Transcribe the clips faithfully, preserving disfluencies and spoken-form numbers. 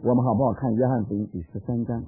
我们好不好看约翰福音第十三章？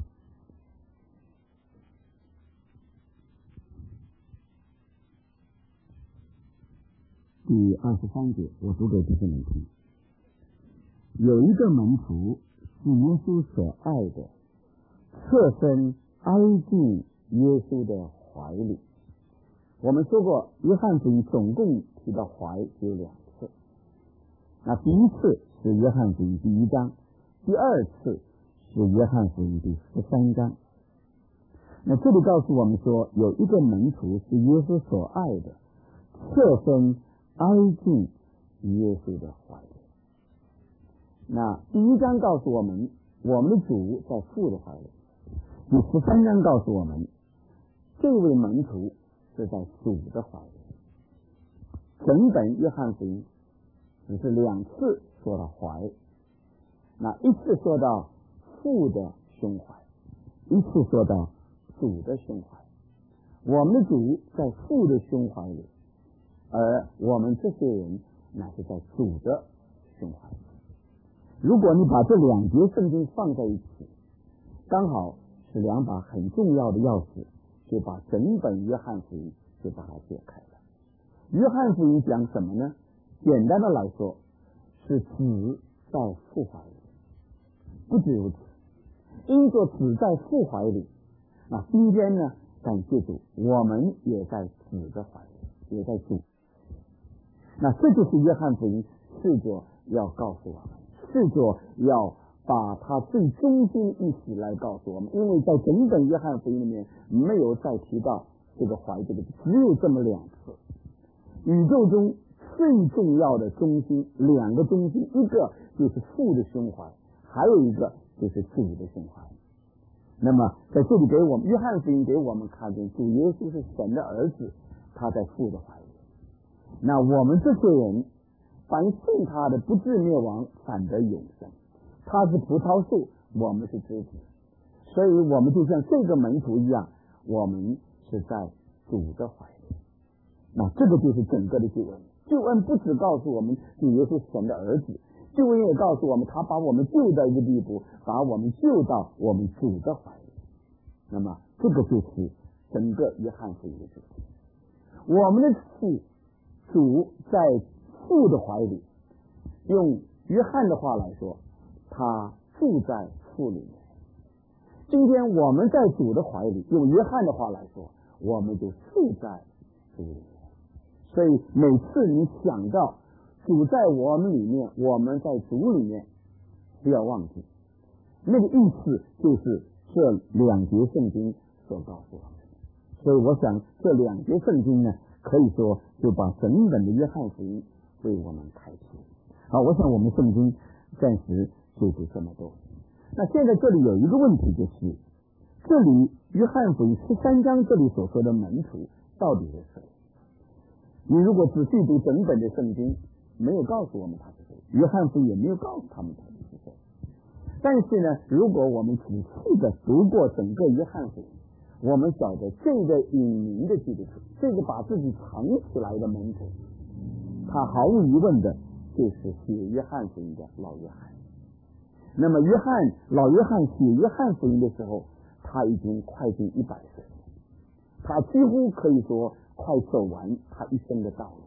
第二十三节，我读给弟兄们听。有一个门徒是耶稣所爱的，侧身挨进耶稣的怀里。我们说过，约翰福音总共提到怀只有两次。那第一次是约翰福音第一章，第二次是约翰福音第十三章。那这里告诉我们说，有一个门徒是耶稣所爱的，侧身挨进耶稣的怀里。那第一章告诉我们，我们的主在父的怀里。第十三章告诉我们，这位门徒是在主的怀里。整本约翰福音只是两次说到怀，那一次说到父的胸怀，一次说到主的胸怀。我们的主在父的胸怀里，而我们这些人乃是在主的胸怀里。如果你把这两节圣经放在一起，刚好是两把很重要的钥匙，就把整本约翰福音就把它解开了。约翰福音讲什么呢？简单的来说，是子在父怀里，不止如此。因着子在父怀里，那今天呢，感谢主，我们也在子的怀里，也在主。那这就是约翰福音试着要告诉我们，试着要把他最中心意识来告诉我们。因为在整本约翰福音里面没有再提到这个怀这个，只有这么两次。宇宙中最重要的中心，两个中心，一个就是父的胸怀，还有一个就是主的胸怀。那么在这里给我们约翰福音给我们看见，主耶稣是神的儿子，他在父的怀里。那我们这些人，凡信他的不至灭亡，反得永生。他是葡萄树，我们是枝子，所以我们就像这个门徒一样，我们是在主的怀里。那这个就是整个的救恩。救恩不只告诉我们主耶稣是神的儿子，救恩也告诉我们他把我们救到一个地步，把我们救到我们主的怀里。那么这个就是整个约翰福音的主题。我们的父主在父的怀里，用约翰的话来说，他住在父里面。今天我们在主的怀里，用约翰的话来说，我们就住在主里面。所以每次你想到主在我们里面，我们在主里面，不要忘记那个意思，就是这两节圣经所告诉我们的。所以我想这两节圣经呢，可以说就把整本的约翰福音为我们开启。好，我想我们圣经暂时就是这么多。那现在这里有一个问题，就是这里约翰福音十三章这里所说的门徒到底是谁？你如果仔细读整本的圣经，没有告诉我们他是谁，约翰福音也没有告诉他们他是谁。但是呢，如果我们仔细的读过整个约翰福音，我们晓得这个隐名的基督徒，这个把自己藏起来的门徒，他毫无疑问的就是写约翰福音的老约翰。那么约翰老约翰写约翰福音的时候，他已经快近一百岁了，他几乎可以说快走完他一生的道路。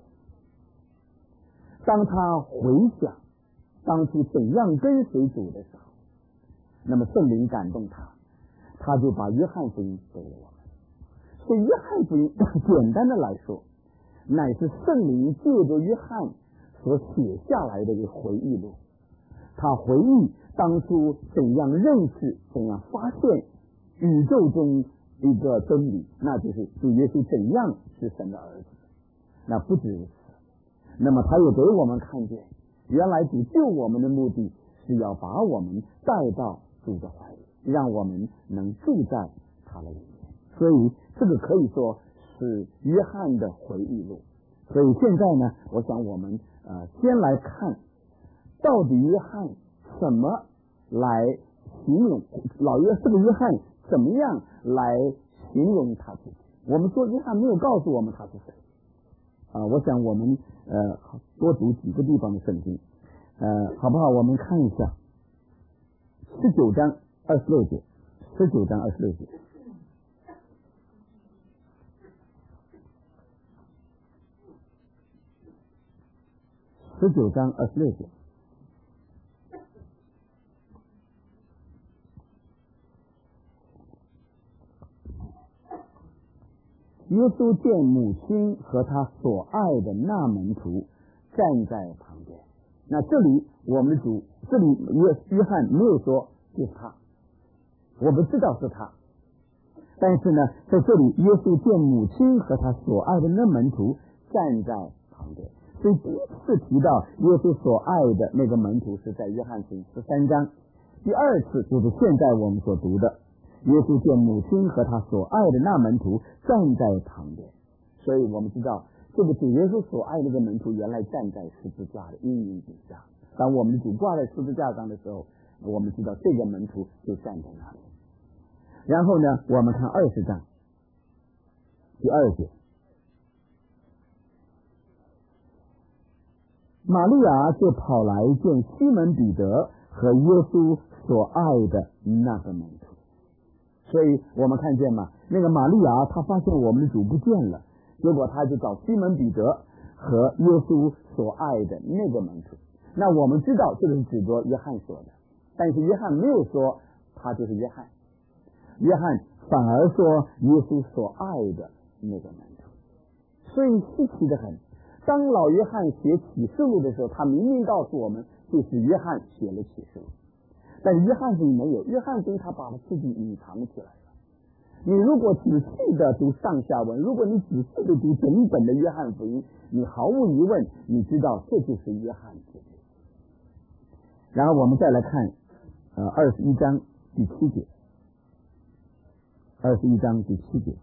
当他回想当初怎样跟随主的时候，那么圣灵感动他，他就把约翰福音给了我们。所以约翰福音简单的来说，乃是圣灵借着约翰所写下来的一个回忆录。他回忆当初怎样认识，怎样发现宇宙中一个真理，那就是主耶稣怎样是神的儿子。那不止如此，那么他又给我们看见，原来主救我们的目的是要把我们带到主的怀里，让我们能住在他的里面。所以这个可以说是约翰的回忆录。所以现在呢，我想我们呃先来看到底约翰怎么来形容老约这个约翰怎么样来形容他自己。我们说约翰没有告诉我们他是谁啊、呃，我想我们呃多读几个地方的圣经，呃好不好？我们看一下十九章二十六节，十九章二十六节。十九章二十六节。耶稣见母亲和他所爱的那门徒站在旁边。那这里我们的主，这里约约翰没有说就是他，我不知道是他，但是呢，在这里耶稣见母亲和他所爱的那门徒站在旁边，所以第一次提到耶稣所爱的那个门徒是在约翰福音十三章，第二次就是现在我们所读的。耶稣见母亲和他所爱的那门徒站在旁边，所以我们知道这个主耶稣所爱的那个门徒原来站在十字架的阴影底下。当我们的主挂在十字架上的时候，我们知道这个门徒就站在那里。然后呢，我们看二十章第二节，玛利亚就跑来见西门彼得和耶稣所爱的那个门徒。所以我们看见嘛，那个玛利亚她发现我们的主不见了，结果她就找西门彼得和耶稣所爱的那个门徒。那我们知道这个是指着约翰说的，但是约翰没有说他就是约翰，约翰反而说耶稣所爱的那个门徒。所以稀奇的很，当老约翰写启示录的时候，他明明告诉我们就是约翰写了启示录，但是约翰福音没有，约翰福音他把他自己隐藏起来了。你如果仔细的读上下文，如果你仔细的读整本的约翰福音，你毫无疑问你知道这就是约翰自己。然后我们再来看呃二十一章第七节，二十一章第七节，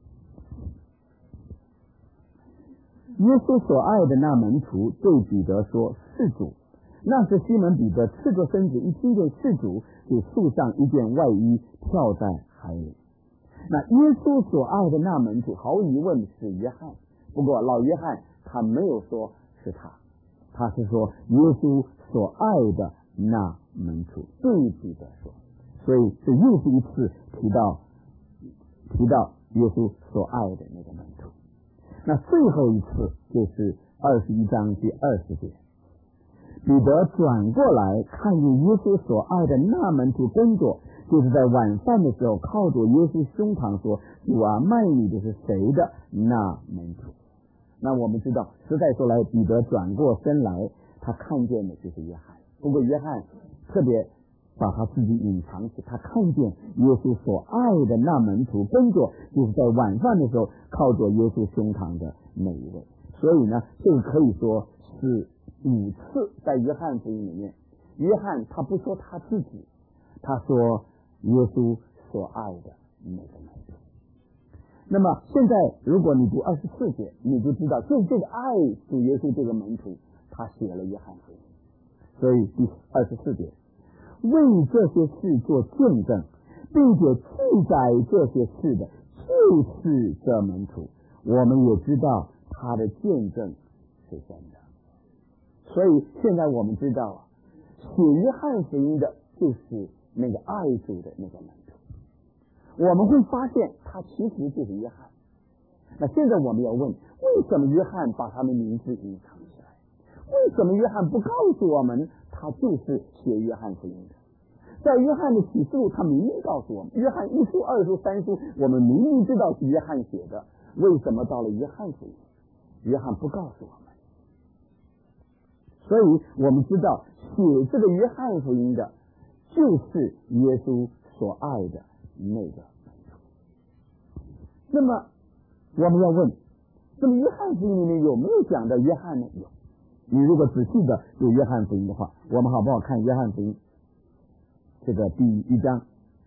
耶稣所爱的那门徒对彼得说：是主。那时西门彼得赤着身子，一听见是主，就束上一件外衣，跳在海里。那耶稣所爱的那门徒毫无疑问是约翰，不过老约翰他没有说是他，他是说耶稣所爱的那门徒对彼得说，所以这又是一次提到提到耶稣所爱的那个门徒。那最后一次就是二十一章第二十节，彼得转过来看见耶稣所爱的那门徒跟着，就是在晚饭的时候靠着耶稣胸膛说：主啊，卖你的是谁的那门徒。那我们知道实在说来，彼得转过身来，他看见的就是约翰。不过约翰特别把他自己隐藏起，他看见耶稣所爱的那门徒跟着，就是在晚饭的时候靠着耶稣胸膛的那一位。所以呢，这个可以说是五次在约翰福音里面，约翰他不说他自己，他说耶稣所爱的那个门徒。那么现在如果你读二十四节，你就知道就是这个爱主耶稣这个门徒，他写了约翰福音。所以第二十四节，为这些事做见证，并且记载这些事的就是这门徒，我们也知道他的见证是真的。所以现在我们知道啊，写约翰福音的就是那个爱主的那个门徒。我们会发现他其实就是约翰。那现在我们要问，为什么约翰把他的名字隐藏起来？为什么约翰不告诉我们他就是写约翰福音的？在约翰的启示录，他明明告诉我们，约翰一书、二书、三书，我们明明知道是约翰写的，为什么到了约翰福音，约翰不告诉我们？所以我们知道写这个约翰福音的就是耶稣所爱的那个门徒。那么我们要问，这么约翰福音里面有没有讲到约翰呢？有。你如果仔细的读约翰福音的话，我们好不好看约翰福音这个第一章，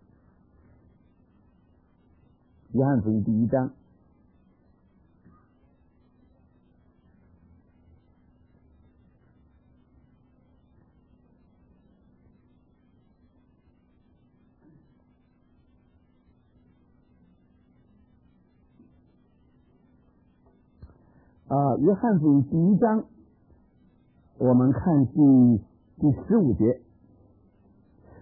约翰福音第一章啊，约翰福音第一章，我们看第第十五节。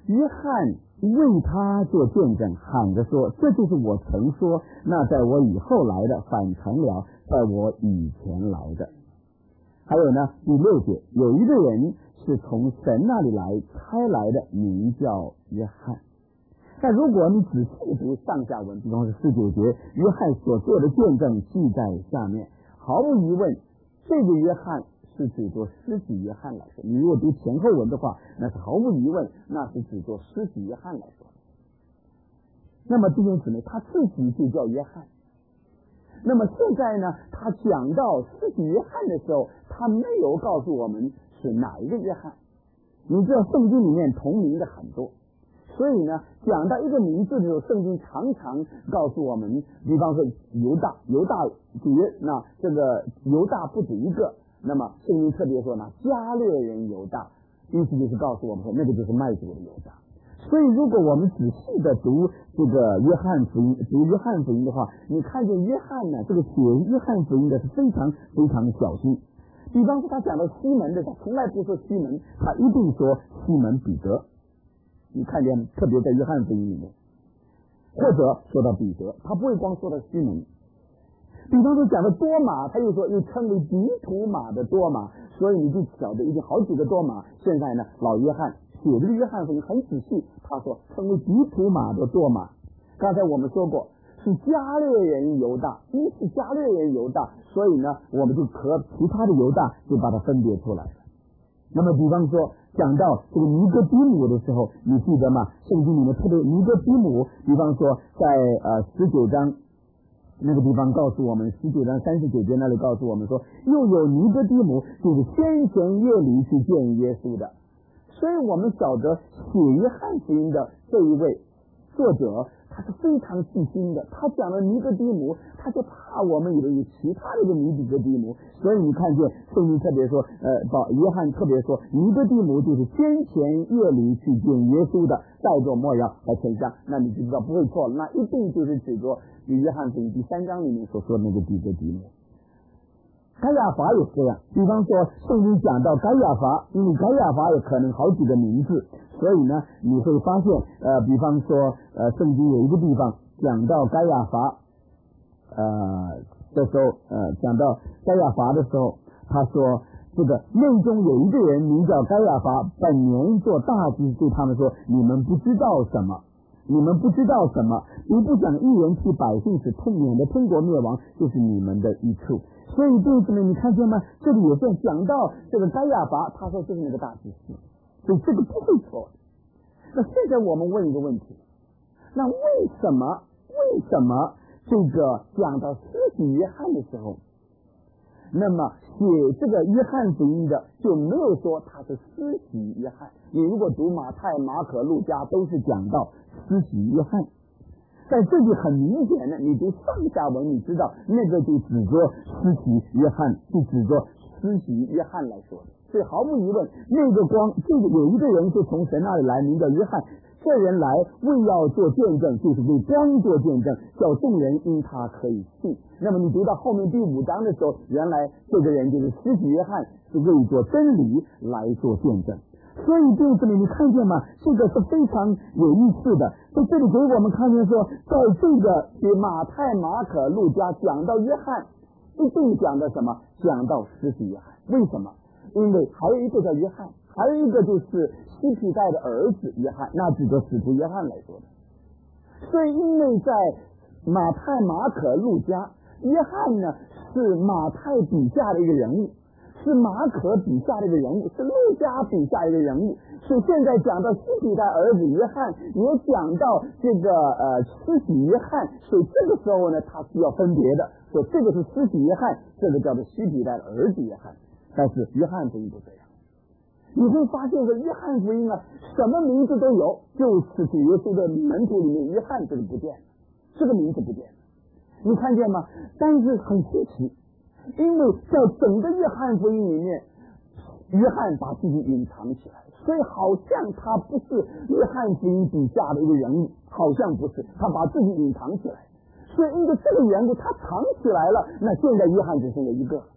约翰为他做见证，喊着说：这就是我曾说，那在我以后来的反成了在我以前来的。还有呢，第六节，有一个人是从神那里来差来的，名叫约翰。但如果你仔细读上下文，比方说十九节，约翰所做的见证记在下面。毫无疑问，这个约翰是指作施洗约翰来说。你如果读前后文的话，那是毫无疑问，那是指作施洗约翰来说。那么弟兄姊妹，他自己就叫约翰。那么现在呢，他讲到施洗约翰的时候，他没有告诉我们是哪一个约翰。你知道圣经里面同名的很多，所以呢，讲到一个名字的时候，圣经常常告诉我们，比方说犹大，犹大节，那这个犹大不止一个。那么圣经特别说呢，加略人犹大，意思就是告诉我们说，那个就是卖主的犹大。所以如果我们仔细的读这个约翰福音，读约翰福音的话，你看见约翰呢，这个写约翰福音的是非常非常小心。比方说他讲到西门的时候，从来不说西门，他一定说西门彼得。你看见特别在约翰福音里面，或者说到彼得，他不会光说到西门。比方说讲的多马，他又说又称为底土马的多马，所以你就晓得已经好几个多马。现在呢，老约翰写这个约翰福音很仔细，他说称为底土马的多马。刚才我们说过是加略人犹大，一是加略人犹大，所以呢我们就和其他的犹大就把它分别出来了。那么比方说讲到这个尼哥底母的时候，你记得吗？圣经里面特别尼哥底母，比方说在呃十九章那个地方告诉我们，十九章三十九节那里告诉我们说，又有尼哥底母，就是先前夜里去见耶稣的。所以我们晓得写约翰福音的这一位作者，他是非常细心的。他讲了尼哥底母，他就怕我们以为有其他的一个尼哥底母，所以你看见圣经特别说，呃，把约翰特别说，尼哥底母就是先前夜里去见耶稣的，带着没药和沉香，那你就知道不会错了，那一定就是指着约翰福音第三章里面所说的那个尼哥底母。该亚法也是这样，比方说圣经讲到该亚法，因为该亚法有可能好几个名字，所以呢你会发现呃，比方说呃，圣经有一个地方讲到该亚法呃的时候呃，讲到该亚法的时候，他说这个内中有一个人名叫该亚法，本年做大祭司，对他们说，你们不知道什么你们不知道什么，你不讲一人替百姓使痛免的天国灭亡，就是你们的益处。所以弟兄们，你看见吗？这里也在讲到这个该亚法，他说就是那个大祭司，所以这个不会错。那现在我们问一个问题，那为什么为什么这个讲到施洗约翰的时候，那么写这个约翰福音的就没有说他是施洗约翰？你如果读马太、马可、路加，都是讲到施洗约翰。在这里很明显的，你读上下文，你知道那个就指着施洗约翰，就指着施洗约翰来说的。所以毫无疑问，那个光，这个有一个人是从神那里来，名叫约翰。这人来为要做见证，就是为光做见证，叫众人因他可以信。那么你读到后面第五章的时候，原来这个人就是施洗约翰，是为做真理来做见证。所以弟兄姊妹，你看见吗？这个是非常有意思的。在这里给我们看见说，在这个比马太、马可、路加讲到约翰，一定讲到什么？讲到施洗约翰。为什么？因为还有一个叫约翰，还有一个就是西庇太的儿子约翰，那指着使徒约翰来说的。所以因为在马太、马可、路加，约翰呢是马太笔下的一个人物，是马可笔下的一个人物，是路加笔下的一个人物。所以现在讲到西庇太儿子约翰，也讲到这个呃施洗约翰，所以这个时候呢，他是要分别的，说这个是施洗约翰，这个叫做西庇太的儿子约翰。但是约翰福音不这样，你会发现说约翰福音啊，什么名字都有，就是主耶稣的门徒里面约翰这个不变，这个名字不变，你看见吗？但是很稀奇，因为在整个约翰福音里面，约翰把自己隐藏起来，所以好像他不是约翰福音底下的一个人物，好像不是，他把自己隐藏起来，所以因为这个缘故他藏起来了，那现在约翰只剩下一个。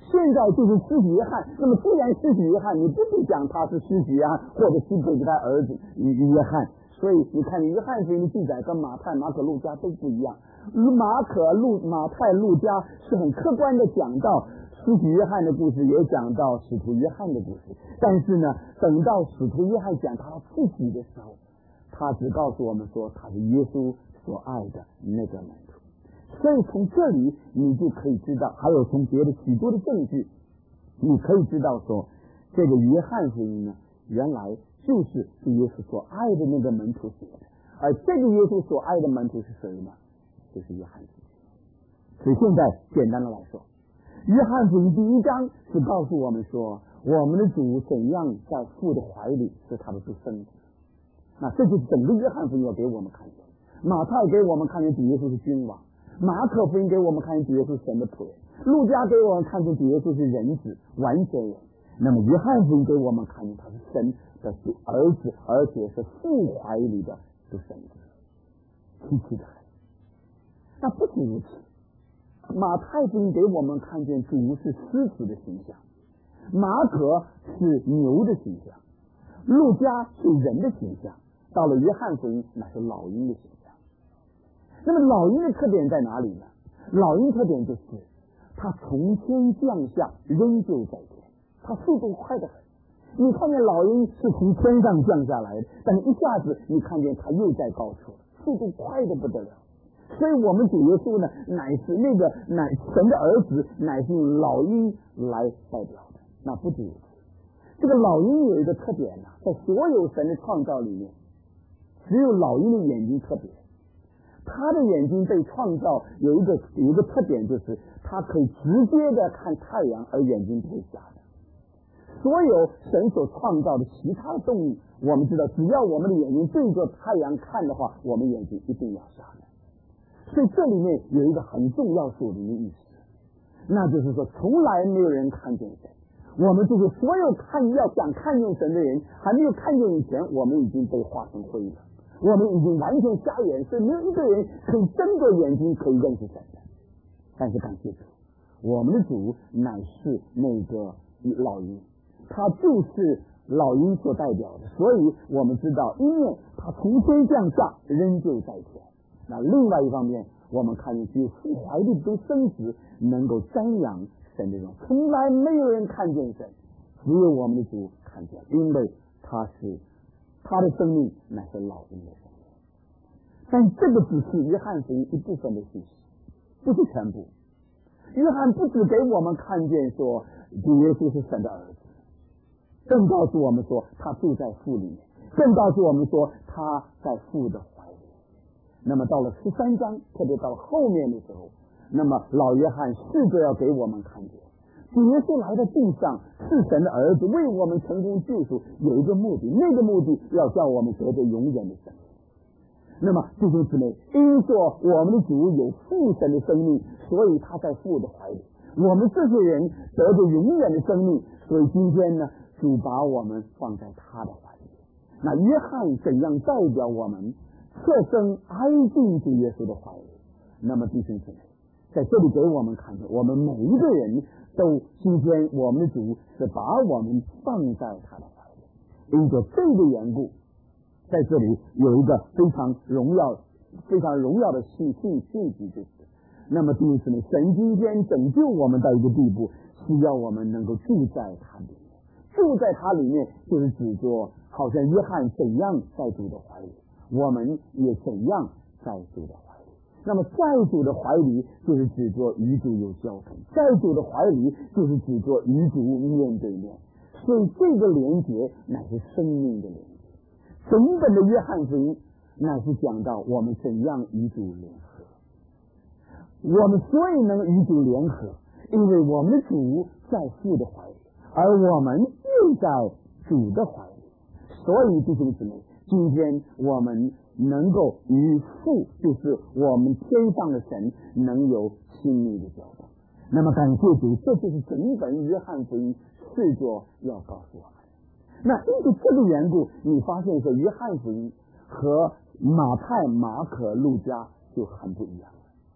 现在就是施洗约翰。那么既然施洗约翰，你不必讲他是施洗约翰，或者是给他儿子约翰。所以你看，约翰福音的记载跟马太、马可、路加都不一样。马可、路、马太、路加是很客观的讲到施洗约翰的故事，也讲到使徒约翰的故事。但是呢，等到使徒约翰讲他自己的时候，他只告诉我们说他是耶稣所爱的那个门徒。所以从这里你就可以知道，还有从别的许多的证据，你可以知道说，这个约翰福音呢，原来就是是耶稣所爱的那个门徒写的。而这个耶稣所爱的门徒是谁呢？就是约翰自己。所以现在简单的来说，约翰福音第一章是告诉我们说，我们的主怎样在父的怀里是他的独生子。那这就是整个约翰福音要给我们看见。马太给我们看见主耶稣是君王，马可福音给我们看见主耶稣是神的仆人，路加给我们看见主耶稣是人子完全人。那么约翰福音给我们看见他是神的儿子，而且是父怀里的独生子，极其的爱。那不仅如此，马太福音给我们看见主是狮子的形象，马可是牛的形象，路加是人的形象，到了约翰福音那是老鹰的形象。那么老鹰的特点在哪里呢？老鹰特点就是它从天降下，仍旧在天，它速度快得很。你看见老鹰是从天上降下来的，但是一下子你看见它又在高处了，速度快得不得了。所以我们主耶稣呢，乃是那个乃神的儿子，乃是用老鹰来代表的。那不止如此，这个老鹰有一个特点呢，在所有神的创造里面，只有老鹰的眼睛特别。它的眼睛被创造有一个有一个特点，就是它可以直接的看太阳，而眼睛不会瞎的。所有神所创造的其他的动物，我们知道，只要我们的眼睛对着太阳看的话，我们眼睛一定要瞎的。所以这里面有一个很重要说的一个意思，那就是说，从来没有人看见神。我们就是所有看要想看见神的人，还没有看见以前，我们已经被化成灰了。我们已经完全瞎眼，所以没有一个人可以睁着眼睛可以认识神的。但是感谢主，我们的主乃是那个老鹰，他就是老鹰所代表的。所以我们知道，一面他从天降下，仍旧在天。那另外一方面，我们看见只有父怀里的生子能够瞻仰神的人，从来没有人看见神，只有我们的主看见，因为他是他的生命乃是老鹰的生命。但这个只是约翰福音一部分的信息，不是全部。约翰不只给我们看见说主耶稣是神的儿子，更告诉我们说他住在父里面，更告诉我们说他在父的怀里。那么到了十三章，特别到后面的时候，那么老约翰试着要给我们看见主耶稣来到地上是神的儿子，为我们成功救赎，有一个目的，那个目的要叫我们得着永远的生命。那么弟兄姊妹，因说我们的主有父神的生命，所以他在父的怀里，我们这些人得着永远的生命，所以今天呢，主把我们放在他的怀里。那约翰怎样代表我们侧身挨进主耶稣的怀里？那么弟兄姊妹，在这里给我们看见，我们每一个人都今天我们的主是把我们放在他的怀里。因着这个缘故，在这里有一个非常荣耀非常荣耀的信信信息，就是那么弟兄姊妹，神今天拯救我们到一个地步，需要我们能够住在他里面。住在他里面就是指着好像约翰怎样在主的怀里，我们也怎样在主的怀里。那么在主的怀里就是指着与主有交通，在主的怀里就是指着与主面对面。所以这个连结乃是生命的连结。整本的约翰福音乃是讲到我们怎样与主联合。我们所以能与主联合，因为我们的主在父的怀里，而我们又在主的怀里。所以弟兄姊妹，今天我们能够与父，就是我们天上的神，能有亲密的交通。那么感谢主，这就是整本约翰福音试着要告诉我们。那因为这个缘故，你发现说约翰福音和马太、马可、路加就很不一样了。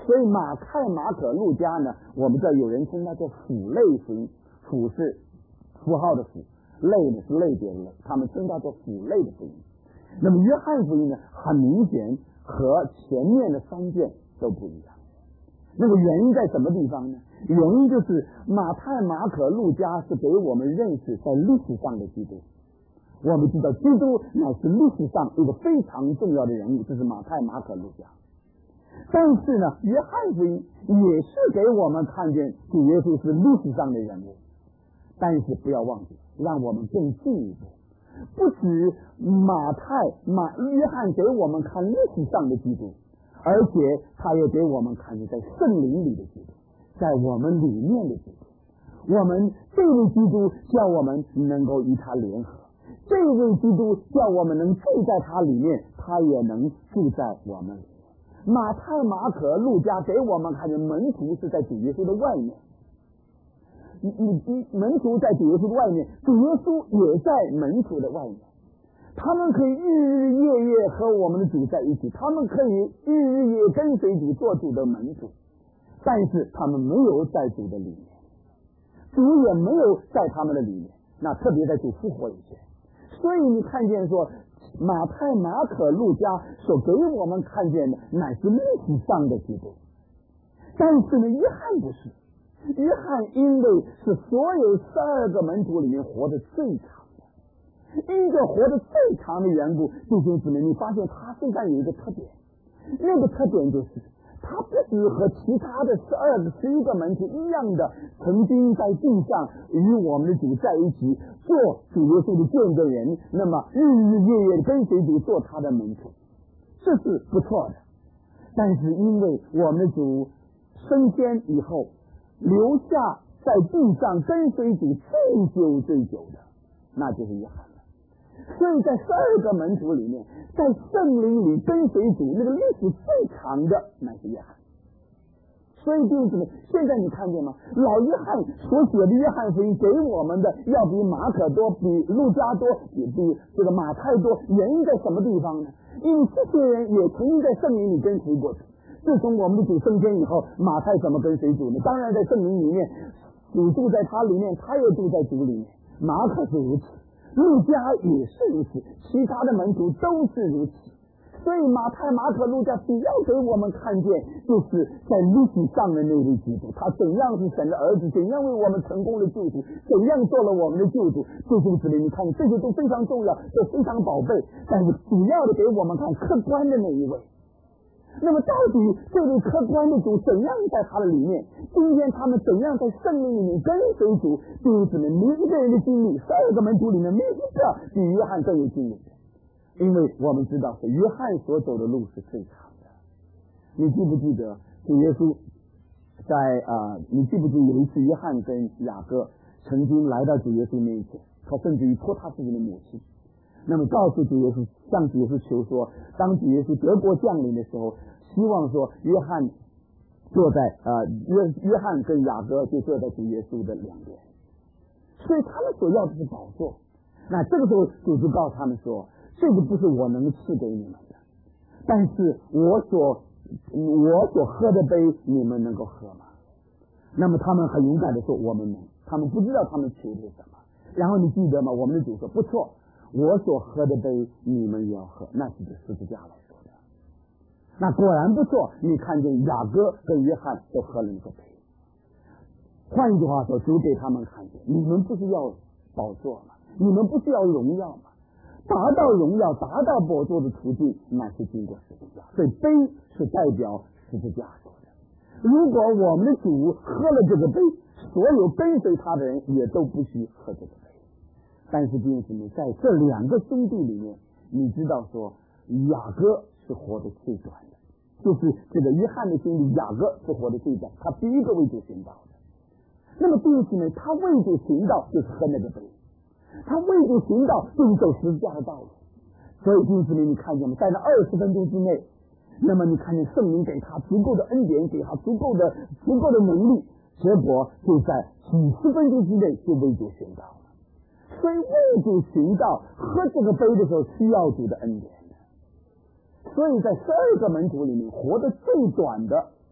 所以马太、马可、路加呢，我们这有人称它叫辅类福音，辅是符号的辅，类呢是类别的类，他们称它叫辅类的福音。那么约翰福音呢，很明显和前面的三卷都不一样。那个原因在什么地方呢？原因就是马太、马可、路加是给我们认识在历史上的基督。我们知道基督乃是历史上一个非常重要的人物，这是马太、马可、路加。但是呢，约翰福音也是给我们看见主耶稣是历史上的人物。但是不要忘记，让我们更进一步，不止马太、马约翰给我们看历史上的基督，而且他也给我们看见在圣灵里的基督，在我们里面的基督。我们这位基督叫我们能够与他联合，这位基督叫我们能住在他里面，他也能住在我们里面。马太、马可、路加给我们看见门徒是在主耶稣的外面，你你门徒在主耶稣的外面，主耶稣也在门徒的外面。他们可以日日夜夜和我们的主在一起，他们可以日日夜跟随主做主的门徒，但是他们没有在主的里面，主也没有在他们的里面。那特别在主复活以前，所以你看见说马太、马可、路加所给我们看见的乃是历史上的基督。但是呢，约翰不是，约翰因为是所有十二个门徒里面活得最长的，因着活得最长的缘故，弟兄姊妹，你发现他身上有一个特点，那个特点就是他不是和其他的十二个、十一个门徒一样的，曾经在地上与我们的主在一起做主耶稣的见证人，那么日日夜夜跟随主做他的门徒，这是不错的。但是因为我们的主升天以后，留下在地上跟随主最久最久的，那就是约翰了。所以在十二个门徒里面，在圣灵里跟随主那个历史最长的乃是约翰。所以弟兄姊妹，现在你看见吗？老约翰所写的约翰福音给我们的要比马可多，比路加多，比比这个马太多。原因在什么地方呢？因为这些人也曾经在圣灵里跟随过主。自从我们的主升天以后，马太怎么跟随主呢？当然在圣灵里面，主住在他里面，他也住在主里面。马可是如此，路加也是如此，其他的门徒都是如此。所以马太、马可、路加主要给我们看见，就是在历史上的那位基督，他怎样是神的儿子，怎样为我们成功的救主，怎样做了我们的救主。弟兄姊妹，你看这些都非常重要，都非常宝贝，但是主要的给我们看客观的那一位。那么到底这位客观的主怎样在他的里面？今天他们怎样在圣灵里面跟随主？弟兄姊妹，每一个人的经历，十二个门徒里面没一个比约翰更有经历的。因为我们知道是约翰所走的路是最长的。你记不记得主耶稣在啊、呃？你记不记得有一次约翰跟雅各曾经来到主耶稣面前，他甚至于托他自己的母亲，那么告诉主耶稣，向主耶稣求说，当主耶稣得国降临的时候，希望说约翰坐在呃约约翰跟雅各就坐在主耶稣的两边，所以他们所要的是宝座。那这个时候主就告诉他们说，这个不是我能赐给你们的，但是我所我所喝的杯你们能够喝吗？那么他们很勇敢的说我们能，他们不知道他们求的是什么。然后你记得吗？我们的主说不错，我所喝的杯你们也要喝，那是对十字架来说的。那果然不错，你看见雅各跟约翰都喝了那个杯。换一句话说，主给他们看见，你们不是要宝座吗？你们不是要荣耀吗？达到荣耀、达到宝座的途径，乃是经过十字架。所以杯是代表十字架说的。如果我们的主喝了这个杯，所有跟随他的人也都不需喝这个杯。但是弟兄姊妹，在这两个兄弟里面，你知道说雅各是活得最短的，就是这个约翰的兄弟雅各是活得最短，他第一个为主行道的。那么弟兄姊妹，他为主行道就是喝那个杯，他为主行道就是走十字架的道路。所以弟兄姊妹，你看见吗？在那二十分钟之内，那么你看见圣灵给他足够的恩典，给他足够的足够的能力，结果就在几十分钟之内就为主行道了。所以为主行道喝这个杯的时候需要主的恩典的。所以在十二个门徒里面活得最短的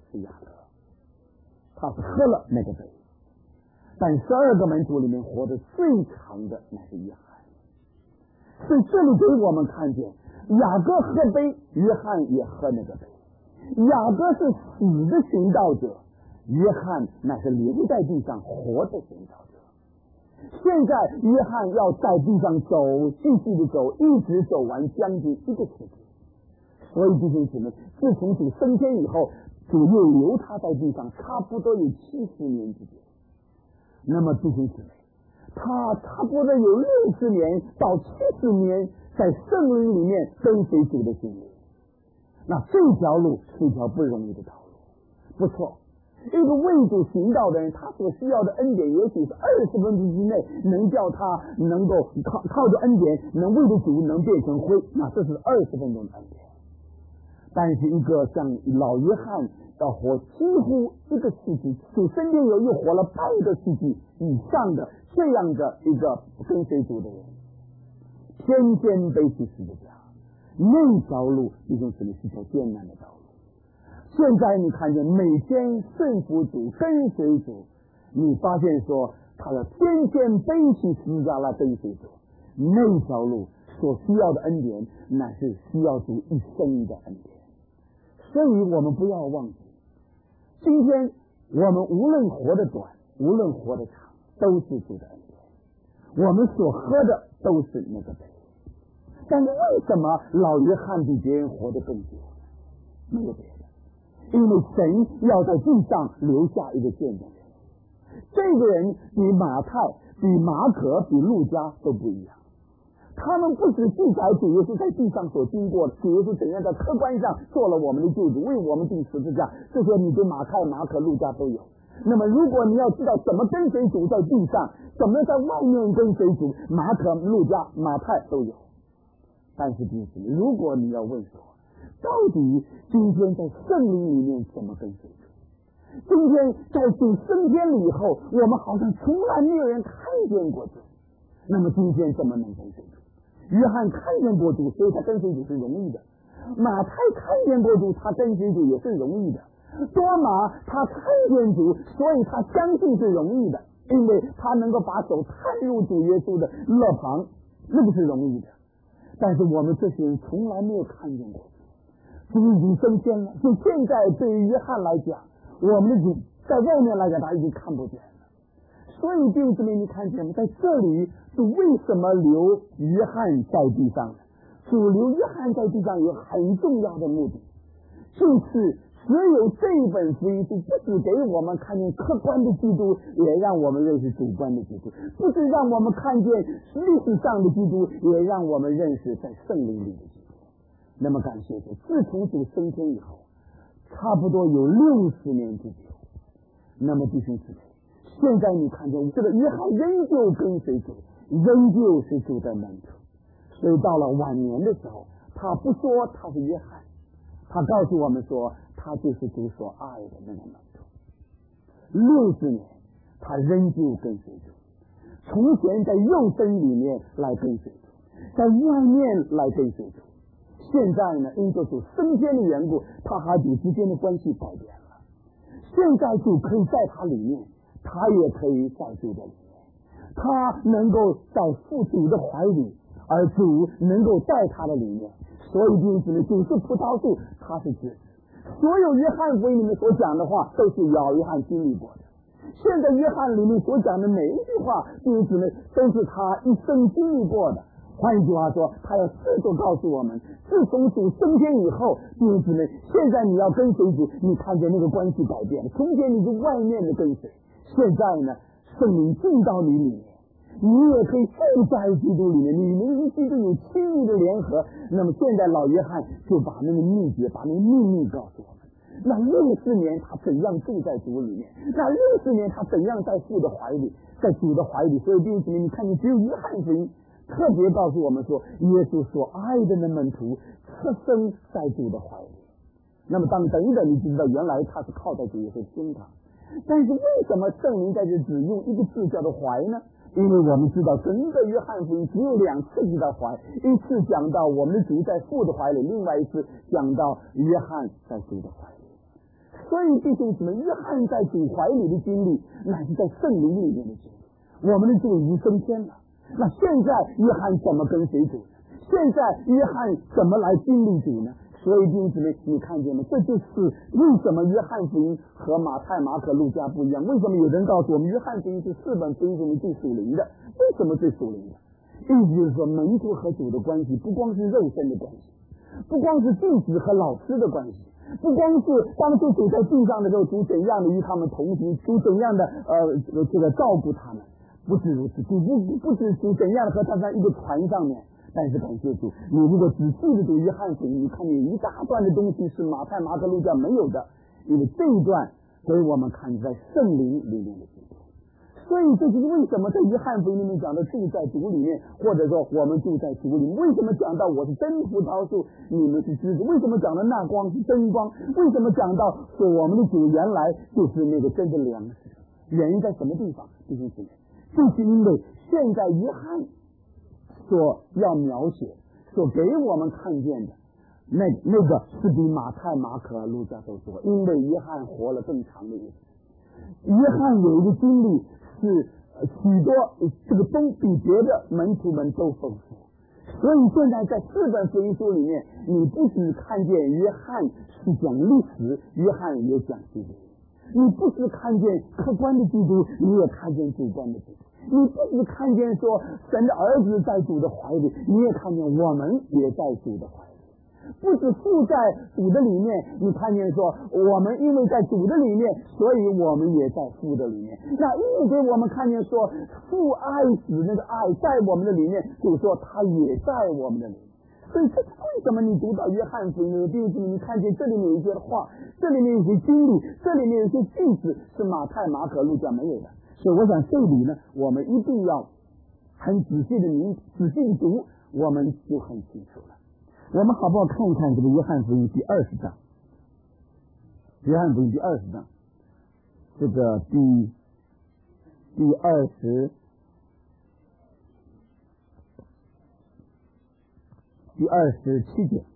是雅各，他是喝了那个杯。但十二个门徒里面活得最长的那是约翰。所以这里给我们看见，雅各喝杯，约翰也喝那个杯。雅各是死的寻道者，约翰乃是留在地上活的寻道者。现在约翰要在地上走，继续的走，一直走完将近一个世纪。所以弟兄姊妹，自从主升天以后，主又留他在地上差不多有七十年之久。那么弟兄姊妹，他差不多有六十年到七十年在圣灵里面跟随主的经历。那这条路是一条不容易的道路，不错。一个为主行道的人，他所需要的恩典也许是二十分钟之内能叫他能够靠靠着恩典能为着主能变成灰，那这是二十分钟的恩典。但是一个像老约翰要活几乎一个世纪，主身边有又活了半个世纪以上的这样的一个跟随主的人，天天背起十字架，那条路弟兄姊妹是条艰难的道路。现在你看见每天顺服主跟随主，你发现说他要天天背起十字架来跟随主，那条路所需要的恩典乃是需要主一生的恩典。所以我们不要忘记，今天我们无论活得短无论活得长，都是主的恩典，我们所喝的都是那个杯。但是为什么老约翰比别人活得更久呢？没有别的，因为神要在地上留下一个见证人。这个人比马太比马可比路加都不一样，他们不只记载主耶稣在地上所经过的，主耶稣怎样在客观上做了我们的救主，为我们定十字架，这些你对马太马可路加都有。那么如果你要知道怎么跟随主在地上，怎么在外面跟随主，马可路加马太都有。但是弟兄，如果你要问说到底今天在圣灵里面怎么跟随主，今天在主升天了以后，我们好像从来没有人看见过主，那么今天怎么能跟随主？约翰看见过主，所以他跟随主是容易的。马太看见过主，他跟随主也是容易的。多马他看见主，所以他相信是容易的，因为他能够把手探入主耶稣的肋旁，那不是容易的。但是我们这些人从来没有看见过主，主已经升天了。就现在对于约翰来讲，我们的主在外面来讲他已经看不见了。所以弟兄姊妹，你看见吗？在这里主为什么留约翰在地上呢？主留约翰在地上有很重要的目的，就是只有这一本福音书不只给我们看见客观的基督，也让我们认识主观的基督，不是让我们看见历史上的基督，也让我们认识在圣灵里的基督。那么感谢主，自从主升天以后，差不多有六十年之久。那么弟兄姊妹，现在你看见这个约翰仍旧跟随主，仍旧是主的门徒。所以到了晚年的时候，他不说他是约翰，他告诉我们说他就是主所爱的那个门徒。六十年他仍旧跟随主，从前在肉身里面来跟随主，在外面来跟随主，现在呢因着主升天的缘故，他和主之间的关系改变了。现在主可以在他里面，他也可以在主的里面，他能够在父主的怀里，而主能够在他的里面。所以弟兄姊妹，主是葡萄树，他是枝子。所有约翰福音里面所讲的话都是老约翰经历过的，现在约翰里面所讲的每一句话弟兄姊妹都是他一生经历过的。换一句话说，他要试着告诉我们，自从主升天以后，弟兄姊妹，现在你要跟随主，你看见那个关系改变了。从前你是外面的跟随，现在呢圣灵进到你里面，你也可以住在基督里面，你能与基督有亲密的联合。那么现在老约翰就把那个秘诀，把那个秘密告诉我们。那六十年他怎样住在主里面，那六十年他怎样在父的怀里，在主的怀里。所以弟兄姊妹，你看见只有约翰福音特别告诉我们说，耶稣所爱的那门徒出生在主的怀里。那么当等一等，你知道原来他是靠在主耶稣胸膛。但是为什么圣灵在这只用一个字叫做怀呢？因为我们知道整个约翰福音只有两次提到怀，一次讲到我们的主在父的怀里，另外一次讲到约翰在主的怀里。 所以弟兄姊妹，约翰在主怀里的经历，乃是在圣灵里面的经历。我们的主已经升天了，那现在约翰怎么跟随主呢？现在约翰怎么来经历主呢？所以弟兄姊妹，你看见吗？这就是为什么约翰福音和马太、马可、路加不一样。为什么有人告诉我们约翰福音是四本福音中最属灵的？为什么最属灵的？意思就是说，门徒和主的关系不光是肉身的关系，不光是弟子和老师的关系，不光是当初主在地上的时候，主怎样的与他们同行，主怎样的呃这个照顾他们，不止如此，主不不止主怎样的和他在一个船上面。但是感谢主，你如果仔细的读约翰福音，你看有一大段的东西是马太、马可、路加没有的，因为这一段给我们看在圣灵里面的经历。所以这就是为什么在约翰福音里面讲的住在主里面，或者说我们住在主里面。为什么讲到我是真葡萄树，你们是枝子？为什么讲到那光是真光？为什么讲到说我们的主原来就是那个真的粮食？原因在什么地方？弟兄姊妹，就是因为现在约翰所要描写、所给我们看见的，那那个是比马太、马可、路加都多，因为约翰活了更长的日子。约翰有一个经历是许多这个都比别的门徒们都丰富，所以现在在四本福音书里面，你不只看见约翰是讲历史，约翰也讲基督；你不只看见客观的基督，你也看见主观的基督。你不只看见说神的儿子在主的怀里，你也看见我们也在主的怀里。不只父在主的里面，你看见说我们因为在主的里面，所以我们也在父的里面。那一给我们看见说父爱子那个爱在我们的里面，就说他也在我们的里面。所以这是为什么你读到约翰福音的第一次，你看见这里面有一些话，这里面有一些经历，这里面有一些句子是马太、马可、路加没有的。所以我想这里呢，我们一定要很仔细的明仔细的读，我们就很清楚了。我们好不好看一看这个约翰福音第二十章？约翰福音第二十章，这个第第二十第二十七节，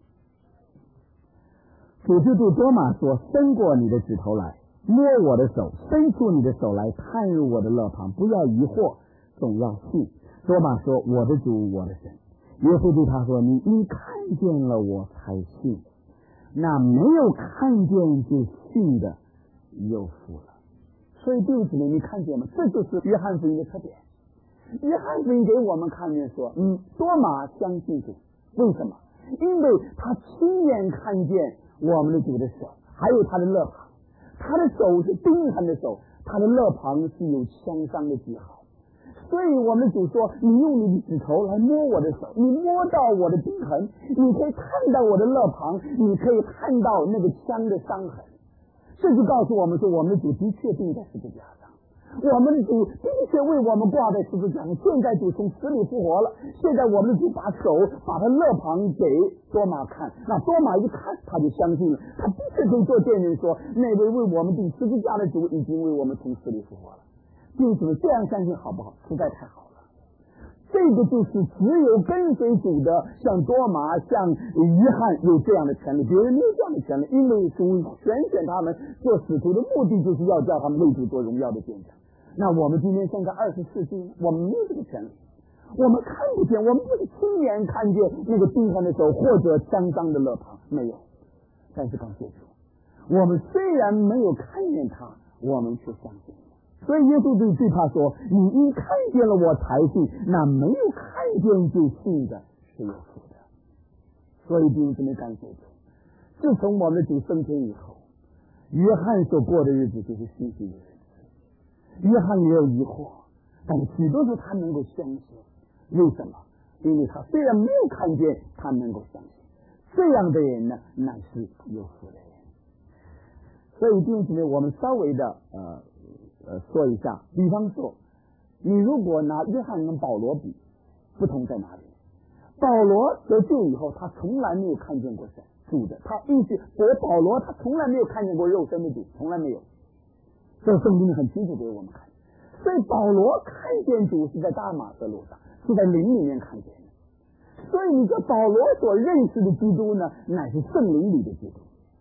主就对多马说：“伸过你的指头来，摸我的手，伸出你的手来，探入我的肋旁，不要疑惑，总要信。”多马说：“我的主，我的神。”耶稣对他说：“你因看见了我才信，那没有看见就信的有福了。”所以弟兄姊妹，你看见吗？这就是约翰福音的特点。约翰福音给我们看见说，嗯，多马相信主，为什么？因为他亲眼看见我们的主的手，还有他的肋旁，他的手是钉痕的手，他的肋旁是有枪伤的记号。所以我们主说，你用你的指头来摸我的手，你摸到我的钉痕，你可以看到我的肋旁，你可以看到那个枪的伤痕。这就告诉我们说，我们的主的确钉在十字架上，我们的主的确为我们挂在十字架上。现在主从死里复活了，现在我们的主把手把他肋旁给多马看，那多马一看他就相信了，他的确可以做见证说，那位为我们钉十字架的主已经为我们从死里复活了。弟兄们，这样相信好不好？实在太好了。这个就是只有跟随主的，像多马、像约翰有这样的权利，别人没有这样的权利，因为主选选他们做使徒的目的，就是要叫他们为主做荣耀的见证。那我们今天现在二十世纪，我们没有这个权利，我们看不见，我们不是亲眼看见那个钉痕的手或者枪伤的肋旁，没有。但是感谢主，我们虽然没有看见他，我们却相信。所以耶稣对对他说：“你因看见了我才信，那没有看见就信的是有福的。”所以弟兄姊妹，感谢主，自从我们的主升天以后，约翰所过的日子就是信心的日子。约翰也有疑惑，但许多时候他能够相信。为什么？因为他虽然没有看见，他能够相信。这样的人呢，乃是有福的人。所以弟兄姊妹，我们稍微的呃。呃，说一下，比方说，你如果拿约翰跟保罗比，不同在哪里？保罗得救以后，他从来没有看见过神主的，他一直我保罗他从来没有看见过肉身的主，从来没有。这圣经很清楚给我们看。所以保罗看见主是在大马色路上，是在灵里面看见的。所以你说保罗所认识的基督呢，乃是圣灵里的基督。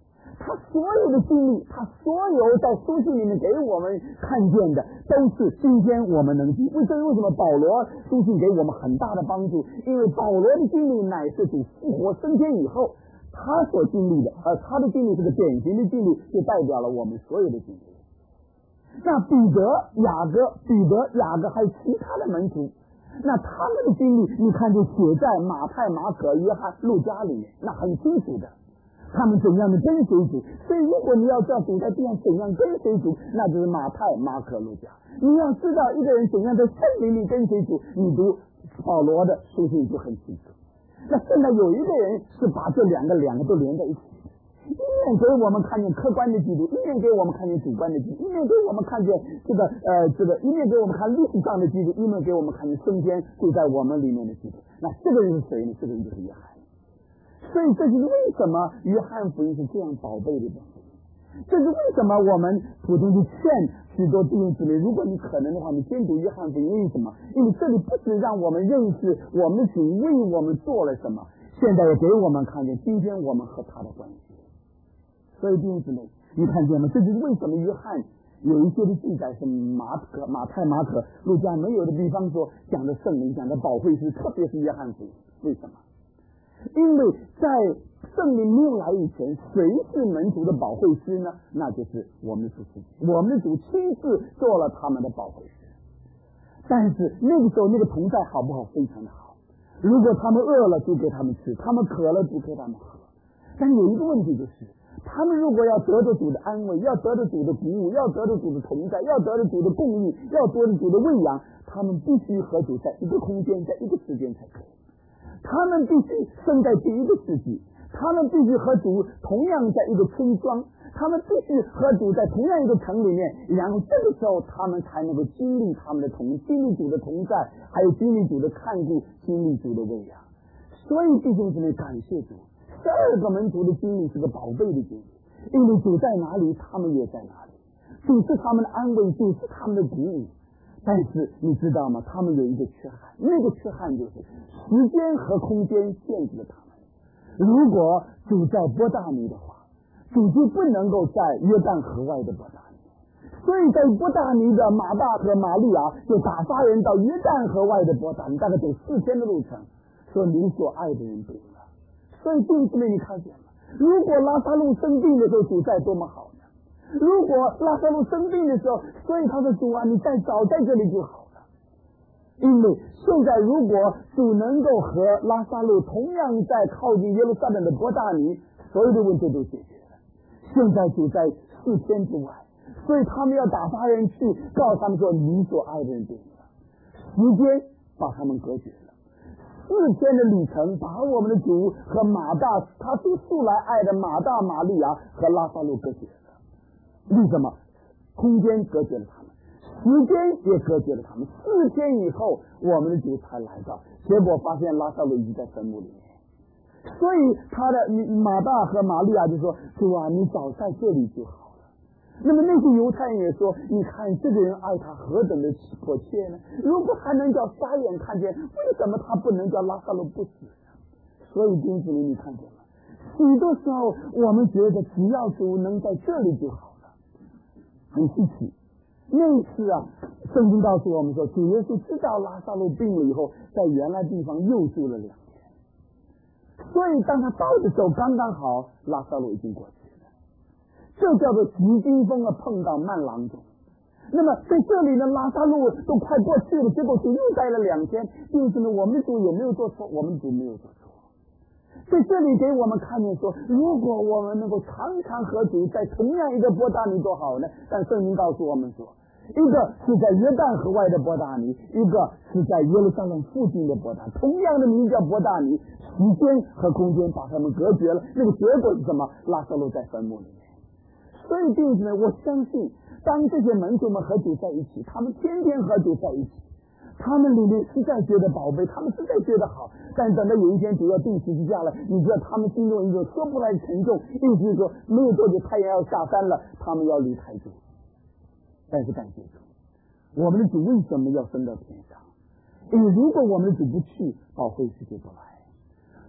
他所有的经历，他所有在书信里面给我们看见的，都是今天我们能经历。这是为什么保罗书信给我们很大的帮助？因为保罗的经历乃是主复活升天以后他所经历的，而他的经历是个典型的经历，就代表了我们所有的经历。那彼得、雅各、彼得、雅各还有其他的门徒，那他们的经历，你看就写在马太、马可、约翰、路加里面，那很清楚的。他们怎样的跟随主，所以如果你要知道主在地上怎样跟随主，那就是马太、马可、路加。你要知道一个人怎样在圣灵里跟随主，你读保罗的书信就很清楚。那现在有一个人是把这两个两个都连在一起，一面给我们看见客观的基督，一面给我们看见主观的基督，一面给我们看见这个呃这个，一面给我们看历史上的基督，一面给我们看见升天就在我们里面的基督。那这个人是谁呢？这个人就是约翰。所以这就是为什么约翰福音是这样宝贝的东西。这是为什么我们普通去劝许多弟兄姊妹，如果你可能的话，你先读约翰福音。为什么？因为这里不是让我们认识我们主为我们做了什么，现在也给我们看见今天我们和他的关系。所以弟兄姊妹，你看见吗？这就是为什么约翰有一些的记载是马可、马太、马可、路加没有的，比方说讲的圣灵、讲的保惠师，特别是约翰福音。为什么？因为在圣灵没有来以前，谁是门徒的保惠师呢？那就是我们的主自己，我们的主亲自做了他们的保惠师。但是那个时候那个同在好不好？非常的好。如果他们饿了，就给他们吃；他们渴了，就给他们喝。但有一个问题就是，他们如果要得着主的安慰，要得着主的鼓舞，要得着主的同在，要得着主的供应，要得着主的喂养，他们必须和主在一个空间，在一个时间才可以。他们必须生在第一个世纪，他们必须和主同样在一个村庄，他们必须和主在同样一个城里面，然后这个时候他们才能够经历他们的同经历主的同在，还有经历主的看顾，经历主的喂养。所以弟兄姊妹，感谢主，十二个门徒的经历是个宝贝的经历，因为主在哪里，他们也在哪里，主是他们的安慰，主是他们的鼓舞。但是你知道吗？他们有一个缺憾，那个缺憾就是时间和空间限制了他们。如果主在伯大尼的话，主就不能够在约旦河外的伯大尼，所以在伯大尼的马大和玛利亚就打发人到约旦河外的伯大尼，大概走四天的路程，说你所爱的人病了。所以弟兄姊妹，你看见了，如果拉撒路生病的时候，主在多么好呢？如果拉撒路生病的时候，所以他说主啊，你再早在这里就好了。因为现在如果主能够和拉撒路同样在靠近耶路撒冷的伯大尼，所有的问题都解决了。现在主在四天之外，所以他们要打发人去告诉他们说你所爱的人病了，时间把他们隔绝了。四天的旅程把我们的主和马大，他所素来爱的马大、玛利亚和拉撒路隔绝了。为什么？空间隔绝了他们，时间也隔绝了他们。四天以后，我们的主才来到，结果发现拉撒路已经在坟墓里面。所以他的马大和玛利亚就说：“主啊，你早在这里就好了。”那么那些犹太人也说：“你看这个人爱他何等的迫切呢？如果还能叫瞎眼看见，为什么他不能叫拉撒路不死呢？”所以弟兄姊妹，你看见了，许多时候我们觉得只要主能在这里就好。很稀奇，那一次啊，圣经告诉我们说，主耶稣知道拉撒路病了以后，在原来地方又住了两天，所以当他到的时候，刚刚好拉撒路已经过去了。这叫做急惊风啊，碰到慢郎中。那么在这里呢，拉撒路都快过去了，结果主又待了两天。就是呢，我们的主有没有做错？我们的主没有做错。在这里给我们看见说，如果我们能够常常和主在同样一个伯大尼多好呢？但圣经告诉我们说，一个是在约旦河外的伯大尼，一个是在耶路撒冷附近的伯大尼，同样的名叫伯大尼，时间和空间把他们隔绝了。那个结果是什么？拉撒路在坟墓里面。所以弟兄们，我相信当这些门徒们和主在一起，他们天天和主在一起，他们里面实在觉得宝贝，他们实在觉得好。但等到有一天主要定十字架了，你知道他们心中一种说不来沉重，意思是说没有多久太阳要下山了，他们要离开主。但是感谢主，我们的主为什么要升到天上？因为如果我们的主不去，保惠师就不来。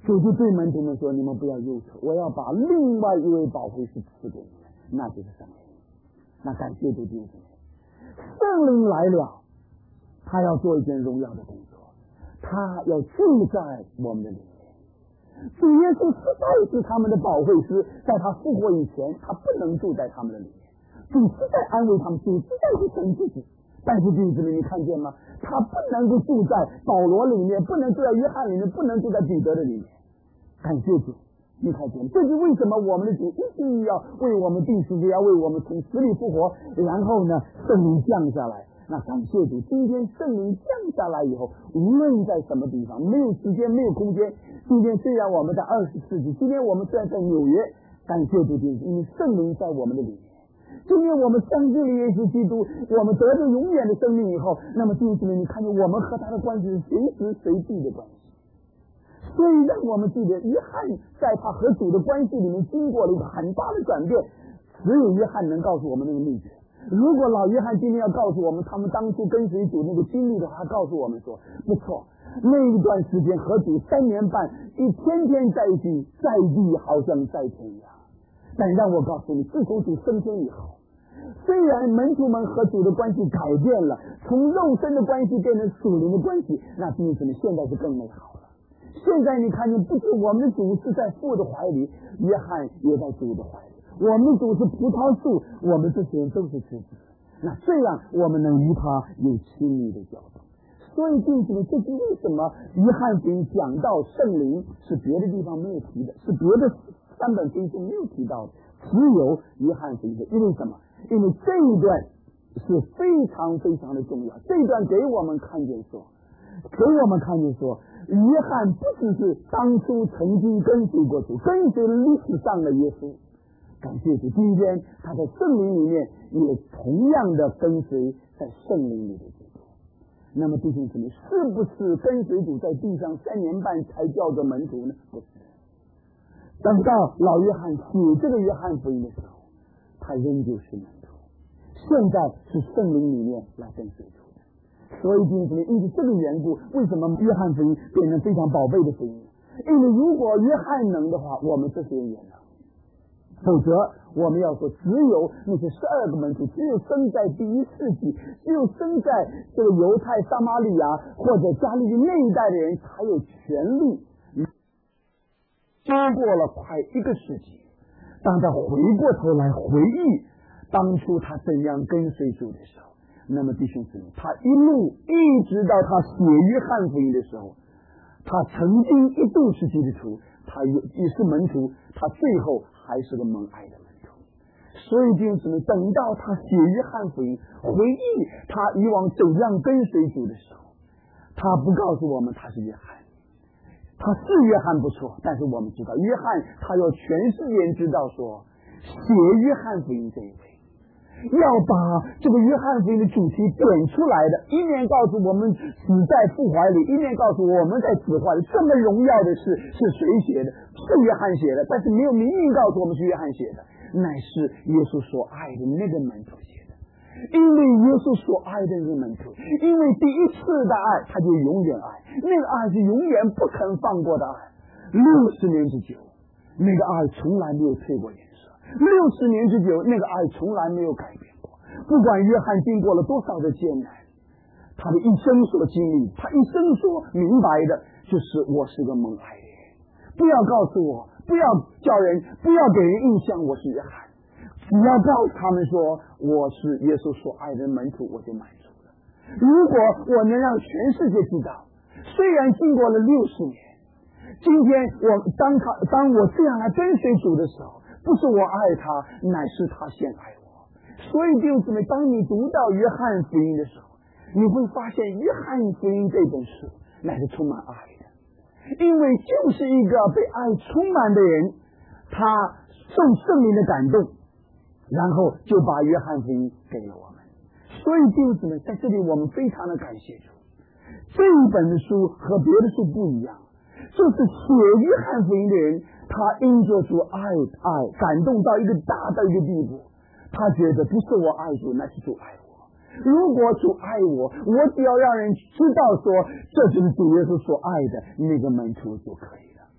主就对门徒们说，你们不要忧愁，我要把另外一位保惠师赐给你们，那就是圣灵。那感谢主弟兄姊妹，圣灵来了，他要做一件荣耀的工作，他要住在我们的里面。主耶稣实在是他们的保惠师，在他复活以前，他不能住在他们的里面。主实在安慰他们，主实在是神自己。但是弟兄姊妹，你看见吗？他不能够住在保罗里面，不能住在约翰里面，不能住在彼得的里面。感谢主，你看见，这是为什么我们的主一定要为我们定十字架，为我们从死里复活，然后呢，圣灵降下来。那感谢主，今天圣灵降下来以后，无论在什么地方，没有时间，没有空间。今天虽然我们在二十世纪，今天我们虽然在纽约，感谢主，因为圣灵在我们的里面。今天我们相信了耶稣基督，我们得着永远的生命以后，那么弟兄姊妹，你看见我们和他的关系是随时随地的关系。所以让我们记得，约翰在他和主的关系里面经过了一个很大的转变，只有约翰能告诉我们那个秘诀。如果老约翰今天要告诉我们他们当初跟随主那个经历的话，他告诉我们说，不错，那一段时间和主三年半，一天天在一起，在地好像在天一样。但让我告诉你，自从主升天以后，虽然门徒们和主的关系改变了，从肉身的关系变成属灵的关系，那弟兄姊妹，现在是更美好了。现在你看见，不是我们的主是在父的怀里，约翰也在主的怀里。我们的主是葡萄树，我们这些人都是枝子。那这样我们能与他有亲密的交通。所以弟兄姊妹，这是为什么约翰福音讲到圣灵是别的地方没有提的，是别的三本福音书没有提到的，只有约翰福音的。因为什么？因为这一段是非常非常的重要。这一段给我们看见说，给我们看见说，约翰不只是当初曾经跟随过主，跟随了历史上的耶稣，感谢主，今天他在圣灵里面也同样的跟随在圣灵里的基督。那么弟兄姊妹，是不是跟随主在地上三年半才叫做门徒呢？不是。等到老约翰写这个约翰福音的时候，他仍旧是门徒，现在是圣灵里面来跟随主的。所以弟兄姊妹，因为这个缘故，为什么约翰福音变成非常宝贝的福音？因为如果约翰能的话，我们这些人也能。否则我们要说，只有那些十二个门徒，只有生在第一世纪，只有生在这个犹太撒玛利亚或者加利利那一代的人才有权利。经过了快一个世纪，当他回过头来回忆当初他怎样跟随主的时候，那么弟兄姊妹，他一路一直到他写约翰福音的时候，他曾经一度是基督徒，他也是门徒，他最后还是个蒙爱的门徒。所以弟兄姊妹，等到他写约翰福音，回忆他以往怎样跟随主的时候，他不告诉我们他是约翰，他是约翰不错，但是我们知道约翰他要全世界人知道说，写约翰福音这一位要把这个约翰福音的主题点出来的，一面告诉我们死在父怀里，一面告诉我们在子怀里。这么荣耀的事是谁写的？是约翰写的，但是没有明明告诉我们是约翰写的，乃是耶稣所爱的那个门徒写的。因为耶稣所爱的那个门徒，因为第一次的爱他就永远爱，那个爱是永远不肯放过的爱，六十年之久，那个爱从来没有退过颜色，六十年之久，那个爱从来没有改变过。不管约翰经过了多少的艰难，他的一生所经历，他一生所明白的就是我是个蒙爱的人。不要告诉我，不要叫人，不要给人印象我是约翰，只要告诉他们说我是耶稣所爱的门徒，我就满足了。如果我能让全世界知道，虽然经过了六十年，今天我当他当我这样来跟随主的时候，不是我爱他，乃是他先爱我。所以弟兄姊妹，当你读到约翰福音的时候，你会发现约翰福音这本书乃是充满爱的，因为就是一个被爱充满的人，他受圣灵的感动，然后就把约翰福音给了我们。所以弟兄姊妹，在这里我们非常的感谢主，这一本的书和别的书不一样，就是写约翰福音的人，他因着主爱爱感动到一个大的一个地步，他觉得不是我爱主，那是主爱我。如果主爱我，我只要让人知道说这就是主耶稣所爱的那个门徒就可以了。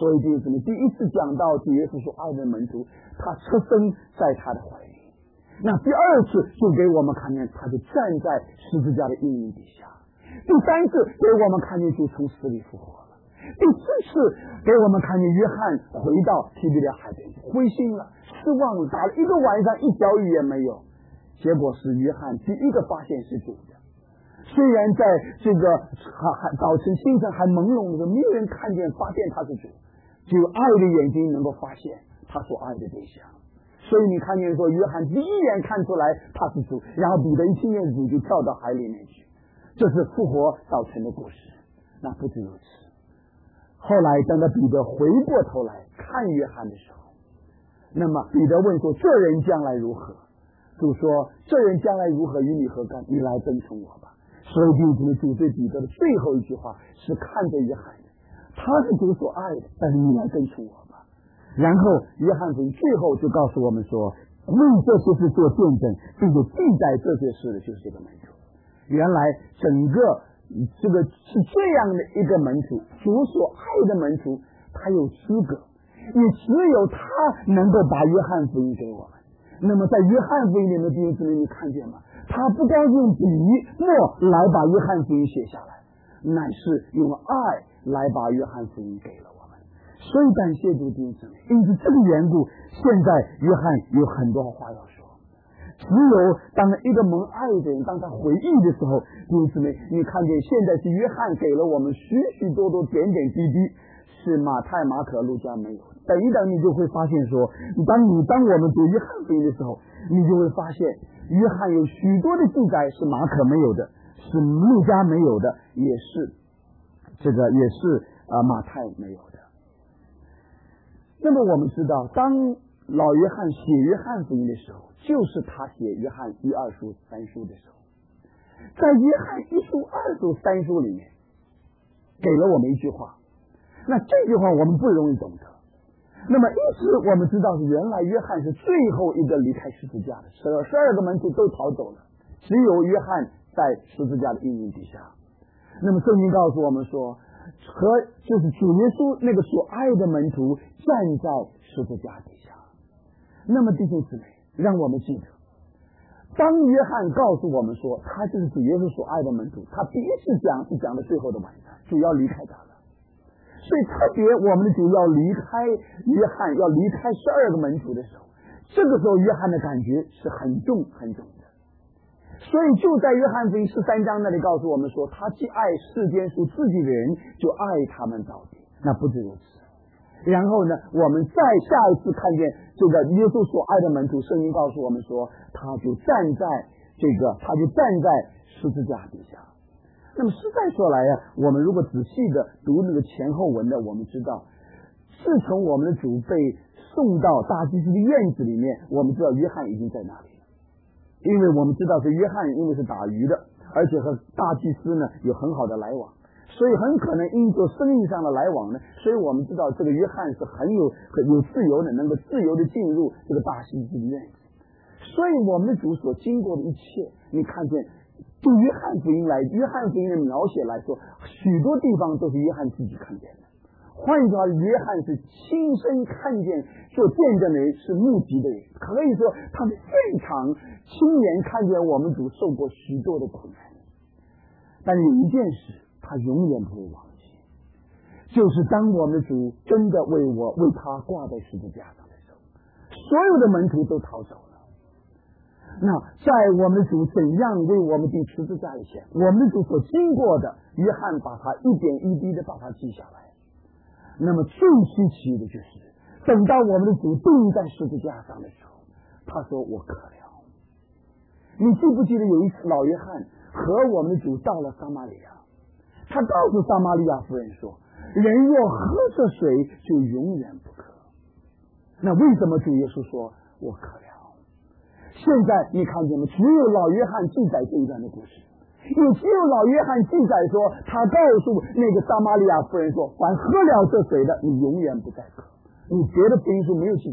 所以弟兄姊妹，第一次讲到主耶稣所爱的门徒，他出生在他的怀里。那第二次就给我们看见，他就站在十字架的阴影底下。第三次给我们看见就从死里复活了。第四次给我们看见约翰回到提比略海边，灰心了，失望了，打了一个晚上一条鱼也没有。结果是约翰第一个发现是主的。虽然在这个还早晨清晨还朦胧的时候，没有人看见发现他是主，只有爱的眼睛能够发现他所爱的对象。所以你看见说，约翰第一眼看出来他是主，然后彼得一听见主就跳到海里面去。这是复活早晨的故事。那不止如此，后来等到彼得回过头来看约翰的时候，那么彼得问说，这人将来如何？主说，这人将来如何与你何干？你来跟从我吧。所以弟兄姊妹，主对彼得的最后一句话是看着约翰的，他是主所爱的，但是你来跟从我吧。然后约翰从最后就告诉我们说，为这些事做见证并且记载这些事的就是这个门徒。原来整个这个是这样的一个门徒，主所爱的门徒，他有资格，也只有他能够把约翰福音给我们。那么在约翰福音里面，弟兄姊妹，你看见吗？他不光用笔墨来把约翰福音写下来，乃是用爱来把约翰福音给了我们。所以感谢主，弟兄姊妹，因此这个缘故，现在约翰有很多话要说。只有当一个蒙爱的人，当他回忆的时候，弟兄姊妹，你看见现在是约翰给了我们许许多多点点滴滴，是马太、马可、路加没有。等一等，你就会发现说，当你当我们读约翰福音的时候，你就会发现约翰有许多的记载是马可没有的，是路加没有的，也是这个也是啊、呃、马太没有的。那么我们知道，当老约翰写约翰福音的时候，就是他写约翰一二书三书的时候，在约翰一书二书三书里面给了我们一句话，那这句话我们不容易懂得。那么因此我们知道是原来约翰是最后一个离开十字架的，十二十二个门徒都逃走了，只有约翰在十字架的阴影底下。那么圣经告诉我们说，和就是主耶稣那个所爱的门徒站在十字架底下。那么弟兄姊妹，让我们记得，当约翰告诉我们说他就是主耶稣所爱的门徒，他第一次讲是讲的最后的晚上，主要离开他了。所以特别我们的主要离开约翰，要离开十二个门徒的时候，这个时候约翰的感觉是很重很重的。所以就在约翰福音十三章那里告诉我们说，他既爱世间属自己的人，就爱他们到底。那不止如此，然后呢，我们再下一次看见这个耶稣所爱的门徒，圣经告诉我们说，他就站在这个他就站在十字架底下。那么实在说来呀、啊，我们如果仔细的读那个前后文的，我们知道，自从我们的主被送到大祭司的院子里面，我们知道约翰已经在那里了。因为我们知道是约翰，因为是打鱼的，而且和大祭司呢有很好的来往，所以很可能因着生意上的来往呢，所以我们知道这个约翰是很有很有自由的，能够自由的进入这个大祭司的院子。所以我们的主所经过的一切，你看见对约翰福音来，约翰福音的描写来说，许多地方都是约翰自己看见的。换句话说，约翰是亲身看见做见证的人，是目击的人，可以说他是现场亲眼看见我们主受过许多的苦难。但是有一件事他永远不会忘记，就是当我们的主真的为我为他挂在十字架上的时候，所有的门徒都逃走了。那在我们主怎样为我们钉十字架以前，我们主所经过的，约翰把它一点一滴的把它记下来。那么最稀奇的就是，等到我们的主钉在十字架上的时候，他说我渴了。你记不记得有一次老约翰和我们的主到了撒玛利亚，他告诉撒玛利亚夫人说，人若喝这水就永远不渴。那为什么主耶稣说我渴了？现在你看见吗？只有老约翰记载这一段的故事，也只有老约翰记载说，他告诉那个撒玛利亚夫人说，凡喝了这水的，你永远不再渴。你别的福音书没有记载，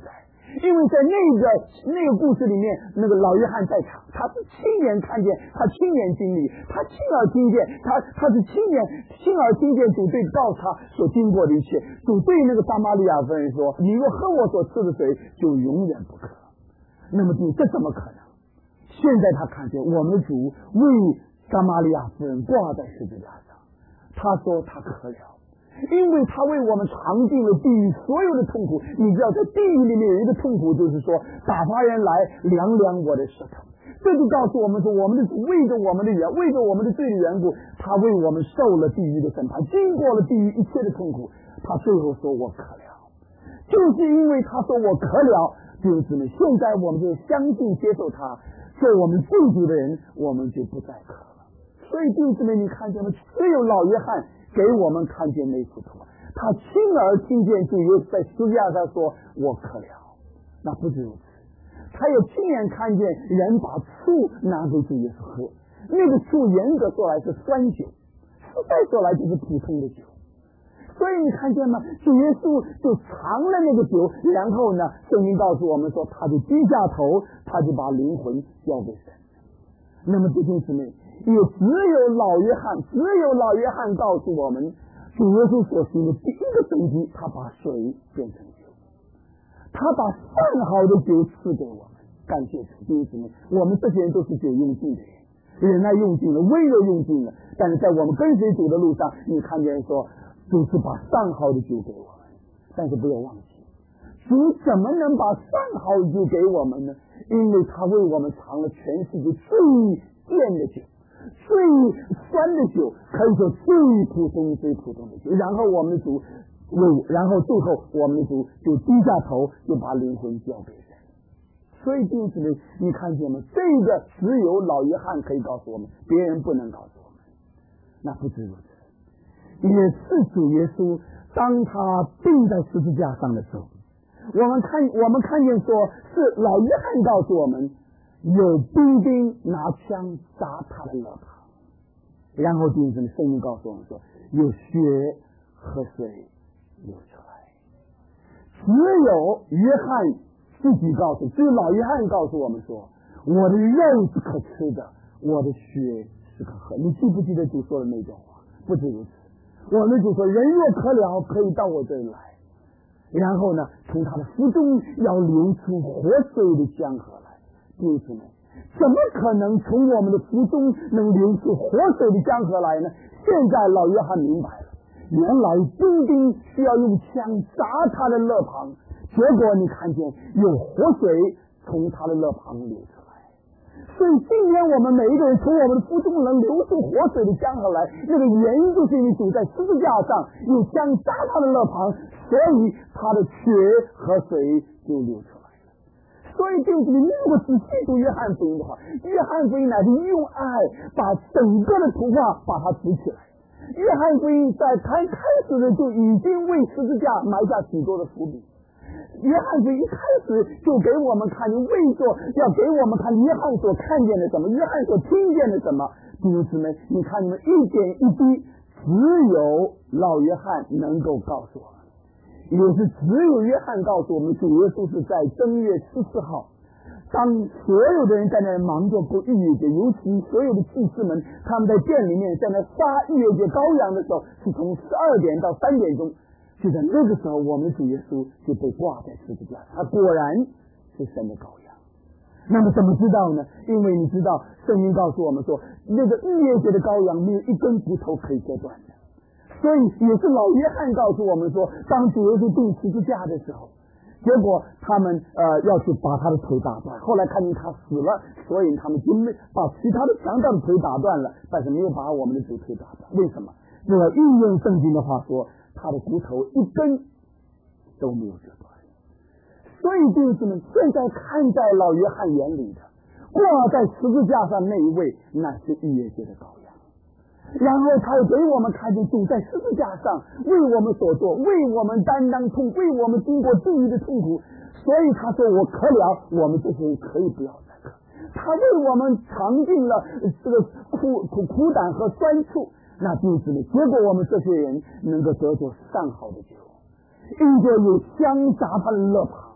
因为在那个那个故事里面，那个老约翰在场，他是亲眼看见，他亲眼经历，他亲耳听见，他他是亲眼亲耳听见主对告诉他所经过的一切。主对那个撒玛利亚妇人说：“你若喝我所赐的水，就永远不渴。”那么这怎么可能？现在他看见我们的主为撒玛利亚妇人挂在十字架上，他说他渴了。因为他为我们尝尽了地狱所有的痛苦。你知道在地狱里面有一个痛苦，就是说打发人来量量我的舌头。这就告诉我们说，我们的主为着我们的缘，为着我们的罪的缘故，他为我们受了地狱的审判，经过了地狱一切的痛苦。他最后说我渴了，就是因为他说我渴了，弟兄姊妹，现在我们就相信接受他做我们救主的人，我们就不再渴了。所以弟兄姊妹，你看见吗？只有老约翰给我们看见那幅图，他亲耳听见主耶稣在十字架上说我渴了。那不止如此，他也亲眼看见人把醋拿给主耶稣喝，那个醋严格说来是酸酒，实在说来就是普通的酒。所以你看见吗？主耶稣就尝了那个酒，然后呢，圣经告诉我们说，他就低下头，他就把灵魂交给神。那么弟兄姊妹，也只有老约翰，只有老约翰告诉我们，主耶稣所行的第一个神迹，他把水变成酒，他把上好的酒赐给我们。感谢主，弟兄姊妹，我们这些人都是酒用尽的人，忍耐用尽了，温柔用尽了，但是在我们跟随主的路上，你看见说，主是把上好的酒给我们，但是不要忘记，主怎么能把上好的酒给我们呢？因为他为我们尝了全世界最贱的酒，最酸的酒，可以说最普通最普通的酒。然后我们的主为，然后最后我们的主就低下头，就把灵魂交给神。所以弟兄姊妹，你看见吗？这个只有老约翰可以告诉我们，别人不能告诉我们。那不止如此，也是主耶稣当他钉在十字架上的时候，我们看我们看见说是老约翰告诉我们，有兵丁拿枪砸他的肋旁，然后弟兄姊妹，圣经告诉我们说，有血和水流出来。只有约翰自己告诉，只有老约翰告诉我们说，我的肉是可吃的，我的血是可喝。你记不记得主说的那段话？不止如此，我们主说，人若渴了，可以到我这里来，然后呢，从他的腹中要流出活水的江河来。弟兄姊妹，怎么可能从我们的腹中能流出活水的江河来呢？现在老约翰明白了，原来兵丁需要用枪砸他的肋旁，结果你看见有活水从他的肋旁流出来。所以今天我们每一个人从我们的腹中能流出活水的江河来，那个原因就是因为主在十字架上用枪扎他的肋旁，所以他的血和水就流出来了。所以弟兄姊妹，如果仔细读约翰福音的话，约翰福音乃是用爱把整个的图画把它组起来。约翰福音在开开始的就已经为十字架埋下许多的伏笔。约翰福音一开始就给我们看，为着要给我们看约翰所看见的什么，约翰所听见的什么。弟兄姊妹，你看你们一点一滴，只有老约翰能够告诉我们，也是只有约翰告诉我们，主耶稣是在正月十四号，当所有的人在那忙着过逾越节，尤其所有的祭司们，他们在店里面在那杀逾越节羔羊的时候，是从十二点到三点钟。就在那个时候，我们主耶稣就被挂在十字架上，他果然是神的羔羊。那么怎么知道呢？因为你知道圣经告诉我们说，那个逾越节的羔羊没有一根骨头可以割断的，所以也是老约翰告诉我们说，当主耶稣钉十字架的时候，结果他们呃要去把他的腿打断，后来看见他死了，所以他们就没把其他的强盗的腿打断了，但是没有把我们的主腿打断。为什么？这个应用圣经的话说，他的骨头一根都没有折断。所以弟兄姊妹，现在看在老约翰眼里的挂在十字架上那一位，那是逾越节的羔羊。然后他又给我们看见主在十字架上为我们所做，为我们担当痛，为我们经过地狱的痛苦。所以他说我渴了，我们这些人可以不要再渴。他为我们尝尽了这个苦苦苦胆和酸楚。那弟兄姊妹，结果我们这些人能够得着上好的酒，因着有香砸他的肋旁，他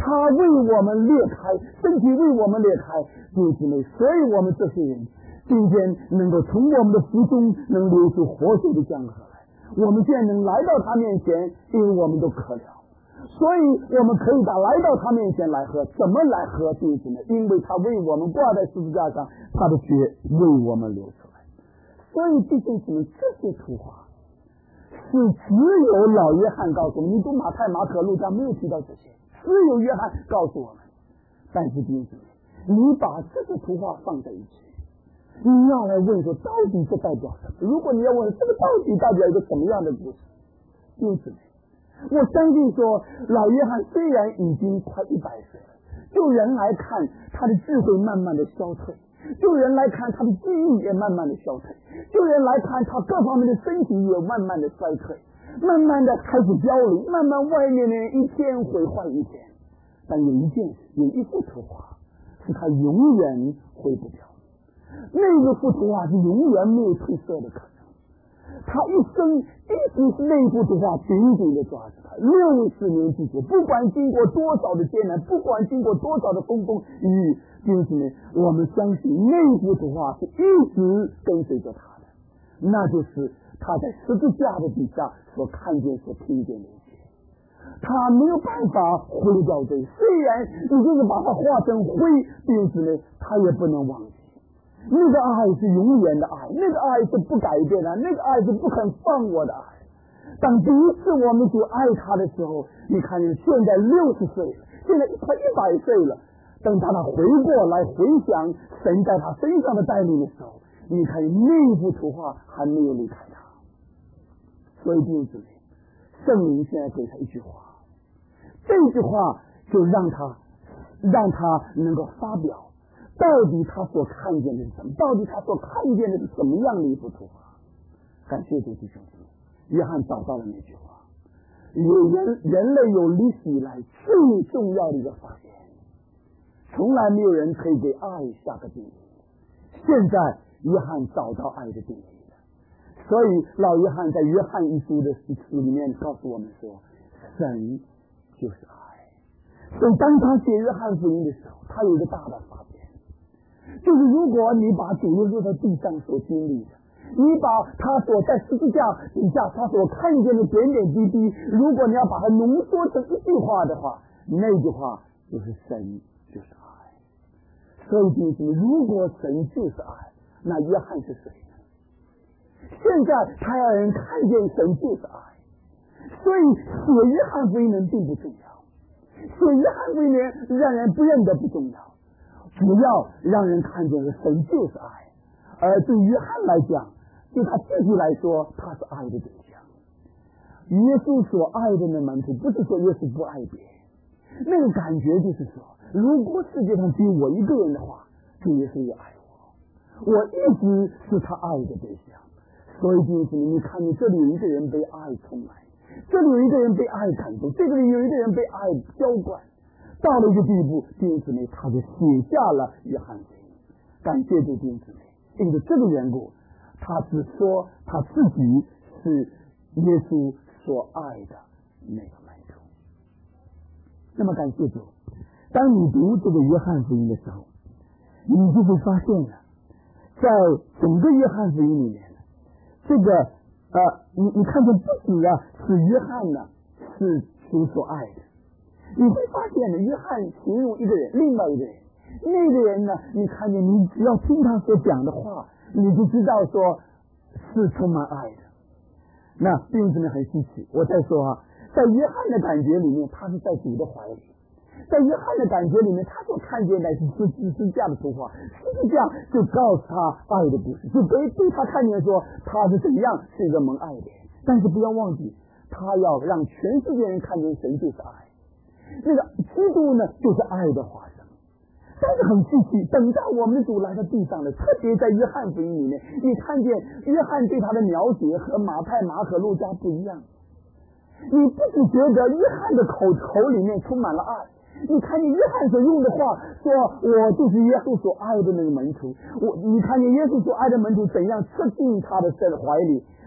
他为我们裂开，身体为我们裂开，弟兄姊妹，所以我们这些人今天能够从我们的腹中能流出活水的江河来。我们现在能来到他面前，因为我们都渴了，所以我们可以把来到他面前来喝。怎么来喝？弟兄们，因为他为我们挂在十字架上，他的血为我们流出来。所以弟兄姊妹，这些图画是只有老约翰告诉我们，你读马太、马可、路加没有提到这些，只有约翰告诉我们。但是弟兄姊妹，你把这个图画放在一起，你要来问说，到底这代表什么？如果你要问这个到底代表一个什么样的故事，弟兄姊妹，我相信说，老约翰虽然已经快一百岁了，就人来看他的智慧慢慢的消退，就人来看他的记忆也慢慢的消退，就人来看他各方面的身体也慢慢的衰退，慢慢的开始凋零，慢慢外面的一天毁坏一天。但有一件事，有一幅图画是他永远毁不掉，那个幅图画是永远没有褪色的可能。他一生一直是那幅图画紧紧的抓着他，六十年之久，不管经过多少的艰难，不管经过多少的风风雨雨，弟兄姊妹，我们相信那幅图画是一直跟随着他的，那就是他在十字架的底下所看见所听见的一切。他没有办法毁掉这，虽然你就是把它化成灰，弟兄姊妹，他也不能忘记。那个爱是永远的爱，那个爱是不改变的，那个爱是不肯放我的爱。当第一次我们主爱他的时候，你看你现在六十岁了，现在快一百岁了，等他他回过来回想神在他身上的带领的时候，你看那幅图画还没有离开他。所以弟兄姊妹，圣灵现在给他一句话，这句话就让他让他能够发表到底他所看见的是什么，到底他所看见的是什么样的一幅图画。感谢主弟兄姊妹，约翰找到了那句话，有人人类有历史以来最重要的一个发现，从来没有人可以给爱下个定义，现在约翰找到爱的定义了。所以老约翰在约翰一书的诗词里面告诉我们说，神就是爱。所以当他写约翰福音的时候，他有一个大的发现，就是如果你把主耶稣在地上所经历的，你把他所在十字架底下他所看见的点点滴滴，如果你要把它浓缩成一句话的话，那句话就是神就是爱。所以弟兄们，如果神就是爱，那约翰是谁呢？现在他要人看见神就是爱，所以写约翰福音人并不重要，写约翰福音人让人不认得不重要，主要让人看见了神就是爱。而对约翰来讲，对他自己来说，他是爱的对象。耶稣所爱的那门徒，不是说耶稣不爱别人，那个感觉就是说，如果世界上只有我一个人的话，主耶稣也爱我，我一直是他爱的对象。所以弟兄，你看你这里有一个人被爱充满，这里有一个人被爱感动，这里有一个人被爱浇灌，到了一个地步，弟兄姊妹，他就写下了约翰福音。感谢主弟兄姊妹，因为这个缘故，他只说他自己是耶稣所爱的那个门徒。那么感谢主，当你读这个约翰福音的时候，你就会发现了，在整个约翰福音里面，这个呃，你你看见不止啊是约翰呢是主所爱的，你会发现呢，约翰形容一个人，另外一个人，那个人呢，你看见你只要听他所讲的话，你就知道说是充满爱的。那并不是很稀奇。我再说啊，在约翰的感觉里面，他是在主的怀里。在约翰的感觉里面，他所看见的是十字架的图画，十字架就告诉他爱的故事，就对对他看见说他是怎样是一个蒙爱的人。但是不要忘记，他要让全世界人看见神就是爱，那个基督呢就是爱的化身。但是很稀奇，等到我们的主来到地上了，特别在约翰福音里面，你看见约翰对他的描写和马太、马可、路加不一样。你不只觉得约翰的口口里面充满了爱，你看见约翰所用的话说，我就是耶稣所爱的那个门徒，我你看见耶稣所爱的门徒怎样吃进他的身怀里，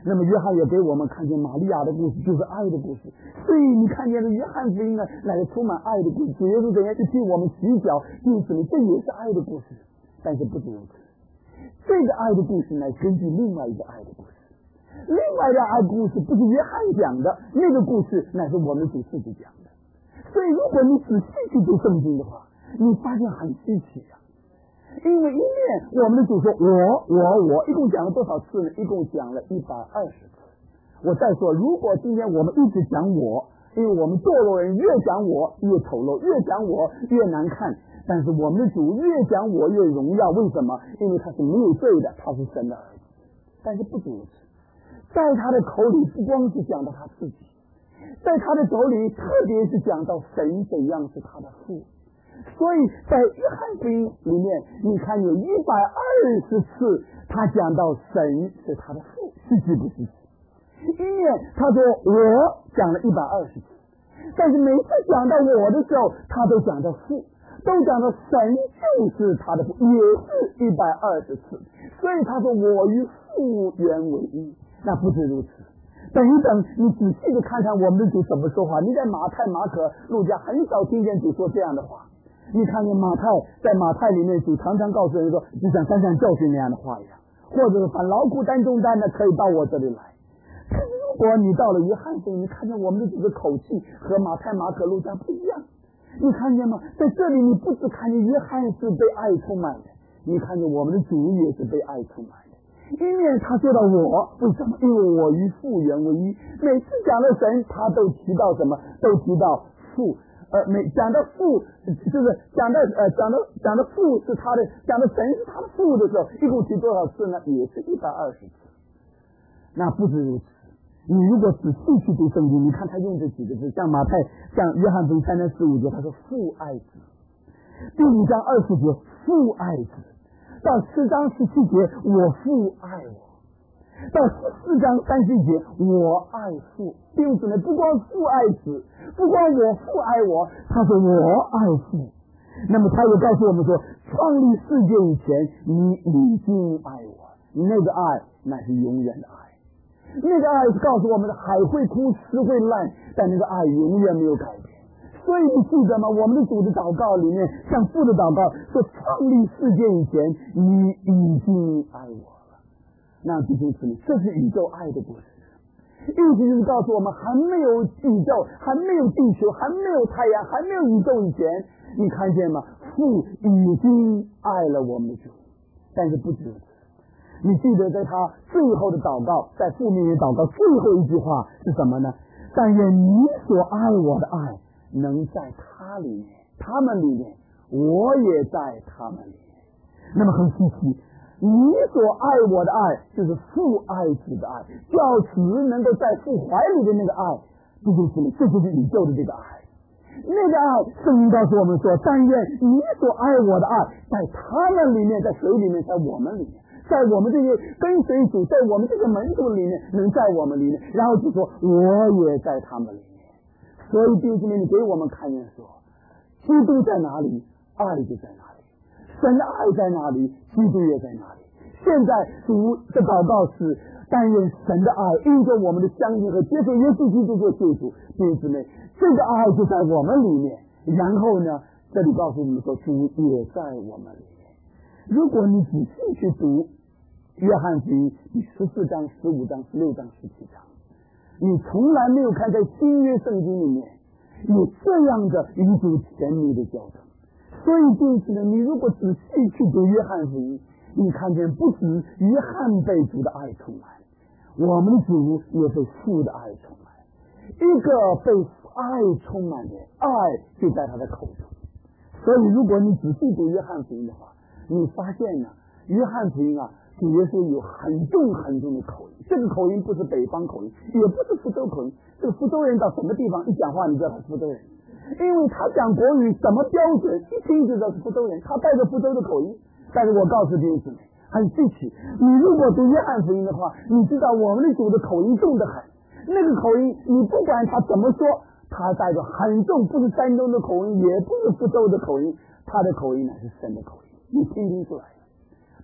那么约翰也给我们看见玛利亚的故事，就是爱的故事。所以你看见的约翰福音呢，乃是充满爱的故事。主耶稣怎样去替我们洗脚，因此呢，这也是爱的故事。但是不止如此，这个爱的故事呢，根据另外一个爱的故事。另外的爱故事不是约翰讲的，那个故事乃是我们主自己讲的。所以如果你仔细去读圣经的话，你发现很稀奇啊。因为一面我们的主说我我我一共讲了多少次呢？一共讲了一百二十次。我再说，如果今天我们一直讲我，因为我们堕落人越讲我越丑陋，越讲我越难看，但是我们的主越讲我越荣耀。为什么？因为他是没有罪的，他是神的儿子。但是不止如此，在他的口里不光是讲到他自己，在他的口里特别是讲到神怎样是他的父。所以在约翰福音里面，你看有一百二十次他讲到神是他的父，是几不是几？一面他说我讲了一百二十次，但是每次讲到我的时候，他都讲到父，都讲到神就是他的父，也是一百二十次。所以他说我与父原为一。那不止如此，等一等，你仔细的看看我们的主怎么说话。你在马太、马可、路加很少听见主说这样的话。你看见马太，在马太里面，主常常告诉人说，就像山上教训那样的话一样，或者是凡劳苦担重担的，可以到我这里来。可是如果你到了约翰福音，你看见我们的主的口气和马太、马可、路加不一样。你看见吗？在这里，你不只看见约翰是被爱充满的，你看见我们的主也是被爱充满的。一面他说到我，为什么？因为我与父原为一。每次讲到神，他都提到什么？都提到父。呃，每讲到父，就是讲到呃讲到讲到父是他的，讲到神是他的父的时候，一共提多少次呢？也是一百二十次。那不止如此，你如果仔细去读圣经，你看他用这几个字，像马太，像约翰福音三章十五节，他说父爱子；第五章二十节父爱子；到四章十七节我父爱我；到十四章三十一节我爱父。弟兄姊妹，不光父爱子，不光我父爱我，他说我爱父。那么他又告诉我们说，创立世界以前你已经爱我，那个爱乃是永远的爱。那个爱是告诉我们的，海会枯石会烂，但那个爱永远没有改变。所以你记得吗？我们的主的祷告里面，像父的祷告说，创立世界以前你已经爱我了。那弟兄姊妹，这是宇宙爱的故事。意思就是告诉我们，还没有宇宙，还没有地球，还没有太阳，还没有宇宙以前，你看见吗？父已经爱了我们的主。但是不止如此，你记得在他最后的祷告，在父面前祷告最后一句话是什么呢？但愿你所爱我的爱能在他里面，他们里面，我也在他们里面。那么很稀奇，你所爱我的爱就是父爱子的爱，叫子能够在父怀里的那个爱，这就是这就是宇宙的这个爱。那个爱，圣经告诉我们说，但愿你所爱我的爱在他们里面，在谁里面？在我们里面，在我们这些跟随主，在我们这个门徒里面，能在我们里面。然后就说我也在他们里面。所以弟兄姊妹，你给我们看见说，基督在哪里，爱就在哪里。神的爱在哪里，基督也在哪里。现在主的祷告是，但愿神的爱因着我们的相信和接受耶稣基督做救主。弟兄姊妹，这个爱就在我们里面。然后呢，这里告诉我们说，主也在我们里面。如果你仔细去读约翰福音第十四章、十五章、十六章、十七章，你从来没有看在新约圣经里面有这样的与主甜蜜的交通。所以因此呢，你如果仔细去读约翰福音，你看见不止约翰被主的爱充满，我们的主也被父的爱充满。一个被爱充满的爱就在他的口中。所以如果你仔细读约翰福音的话，你发现呢，约翰福音啊，主耶稣有很重很重的口音。这个口音不是北方口音，也不是福州口音。这个福州人到什么地方一讲话，你知道他是福州人，因为他讲国语什么标准，一听就知道是福州人，他带着福州的口音。但是我告诉弟兄姊妹，很稀奇，你如果读约翰福音的话，你知道我们的主的口音重得很。那个口音，你不管他怎么说，他带着很重，不是山东的口音，也不是福州的口音，他的口音乃是神的口音，你听听出来。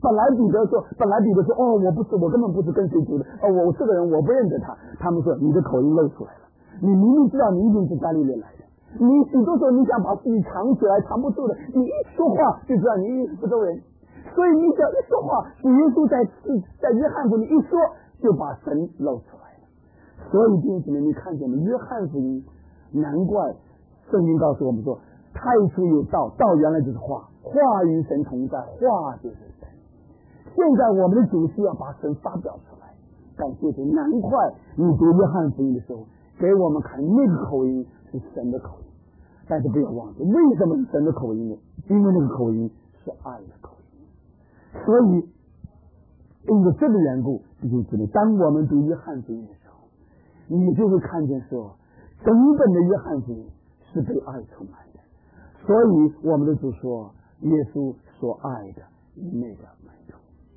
本来彼得说，本来彼得说，哦，我不是，我根本不是跟随主的，哦，我这个人我不认得他。他们说你的口音露出来了，你明明知道你一定是加利利来的，你许多时候你想把自己藏起来，藏不住的，你一说话就知道你一定是福州人，所以你只要一说话，主耶稣在在约翰福音一说就把神露出来了。所以弟兄姊妹，你看见没？约翰福音，难怪圣经告诉我们说，太初有道，道原来就是话，话与神同在，话就是神。现在我们的主需要把神发表出来，感谢神。难怪你读约翰福音的时候，给我们看那个口音是神的口音，但是不要忘记，为什么是神的口音呢？因为那个口音是爱的口音。所以因为这个缘故，弟兄姊妹，当我们读约翰福音的时候，你就会看见说，整本的约翰福音是被爱充满的。所以我们的主说，耶稣所爱的那个门徒。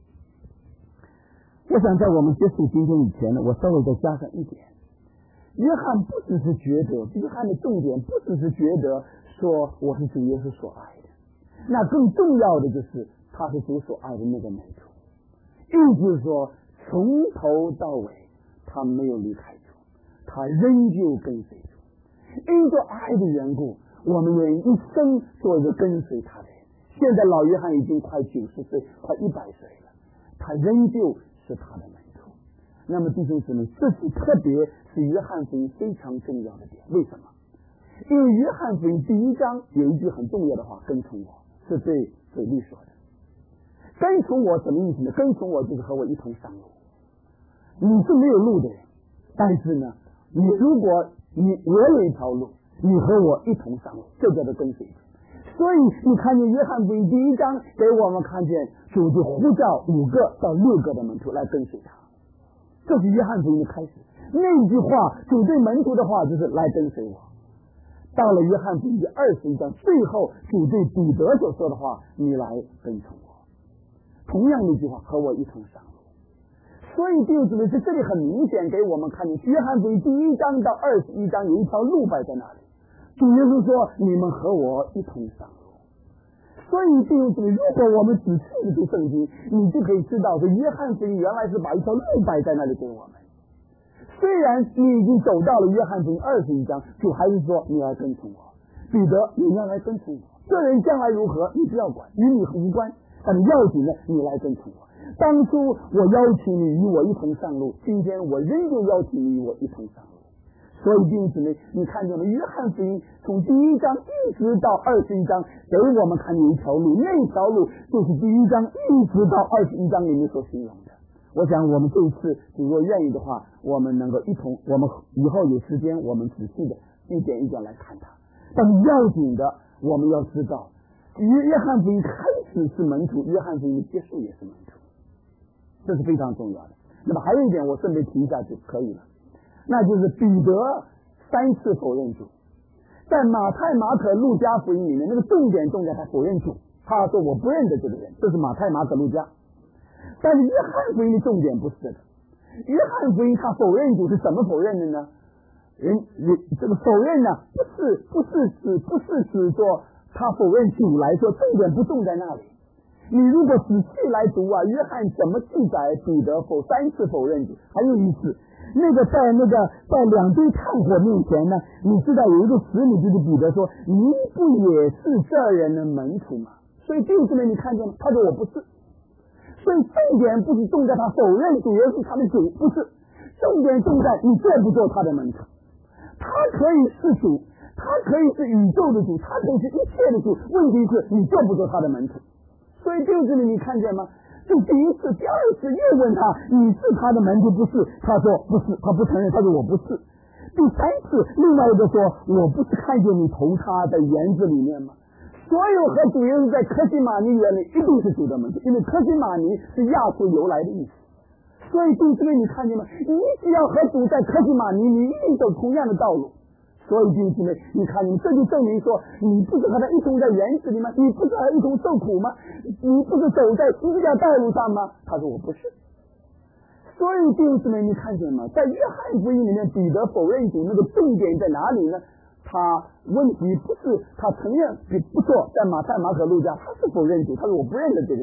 我想在我们结束今天以前呢，我稍微再加上一点，约翰不只是觉得，约翰的重点不只是觉得说我是主耶稣所爱的，那更重要的就是他是主所爱的那个门徒，意思是说从头到尾他没有离开主，他仍旧跟随主。因着爱的缘故，我们愿意一生做一个跟随他的人。现在老约翰已经快九十岁，快一百岁了，他仍旧是他的门徒。那么弟兄姊妹，这是特别是约翰福音非常重要的点。为什么？因为约翰福音第一章有一句很重要的话，跟从我，是对腓力说的。跟从我什么意思呢？跟从我就是和我一同上路。你是没有路的人，但是呢，你如果你我有一条路，你和我一同上路，这叫做跟随主。所以你看见约翰福音第一章给我们看见主就呼叫五个到六个的门徒来跟随他，这是约翰福音的开始。那句话主对门徒的话就是来跟随我。到了约翰福音第二十一章，最后主对彼得所说的话，你来跟从我，同样的一句话，和我一同上路。所以弟兄姊妹，在这里很明显给我们看见，约翰福音第一章到二十一章有一条路摆在那里，主耶稣说你们和我一同上路。所以弟兄姊妹，如果我们仔细的读圣经，你就可以知道说约翰福音原来是把一条路摆在那里给我们。虽然你已经走到了约翰福音二十一章，主还是说你要跟从我，彼得你要来跟从我，这人将来如何你不要管，与你无关，但要紧的你来跟从我。当初我邀请你与我一同上路，今天我仍旧邀请你与我一同上路。所以弟兄姊妹，你看见了约翰福音从第一章一直到二十一章，给我们看见一条路，那条路就是第一章一直到二十一章里面所形容的。我想我们这一次如果愿意的话，我们能够一同，我们以后有时间我们仔细的一点一点来看它。但要紧的我们要知道，约翰福音开始是门徒，约翰福音结束也是门徒，这是非常重要的。那么还有一点我顺便提一下就可以了，那就是彼得三次否认主。在马太、马可、路加福音里面，那个重点重在他否认主，他说我不认得这个人，这是马太、马可、路加。但是约翰福音的重点不是这个，约翰福音他否认主是怎么否认的呢？人人这个否认呢，不是不是指不是指说他否认主来说，重点不重在那里。你如果仔细来读啊，约翰怎么记载彼得否三次否认主，很有意思。那个在那个在两堆炭火面前呢，你知道有一个使女就是彼得说，你不也是这人的门徒吗？所以弟兄们，你看见吗？他说我不是。所以重点不是重在他否认主耶稣他的主，不是，重点重在你做不做他的门徒。他可以是主，他可以是宇宙的主，他可以是一切的主，问题是你做不做他的门徒。所以弟兄们，你看见吗？就第一次第二次又问他你是他的门徒不是，他说不是，他不承认，他说我不是。第三次另外一个说我不是看见你投他在园子里面吗？所有和主耶稣在科西玛尼园里一定是主的门徒，因为科西玛尼是亚述由来的意思。所以弟兄们，你看见吗？你只要和主在科西玛尼，你一定走同样的道路。所以弟兄们，你看见这就证明说，你不是和他一同在园子里吗？你不是和他一同受苦吗？你不是走在十字架道路上吗？他说我不是。所以弟兄们，你看见吗？在约翰福音里面，彼得否认主那个重点在哪里呢？他问题不是他承认不错，在马太、马可、路加他是否认主，他说我不认得这个人，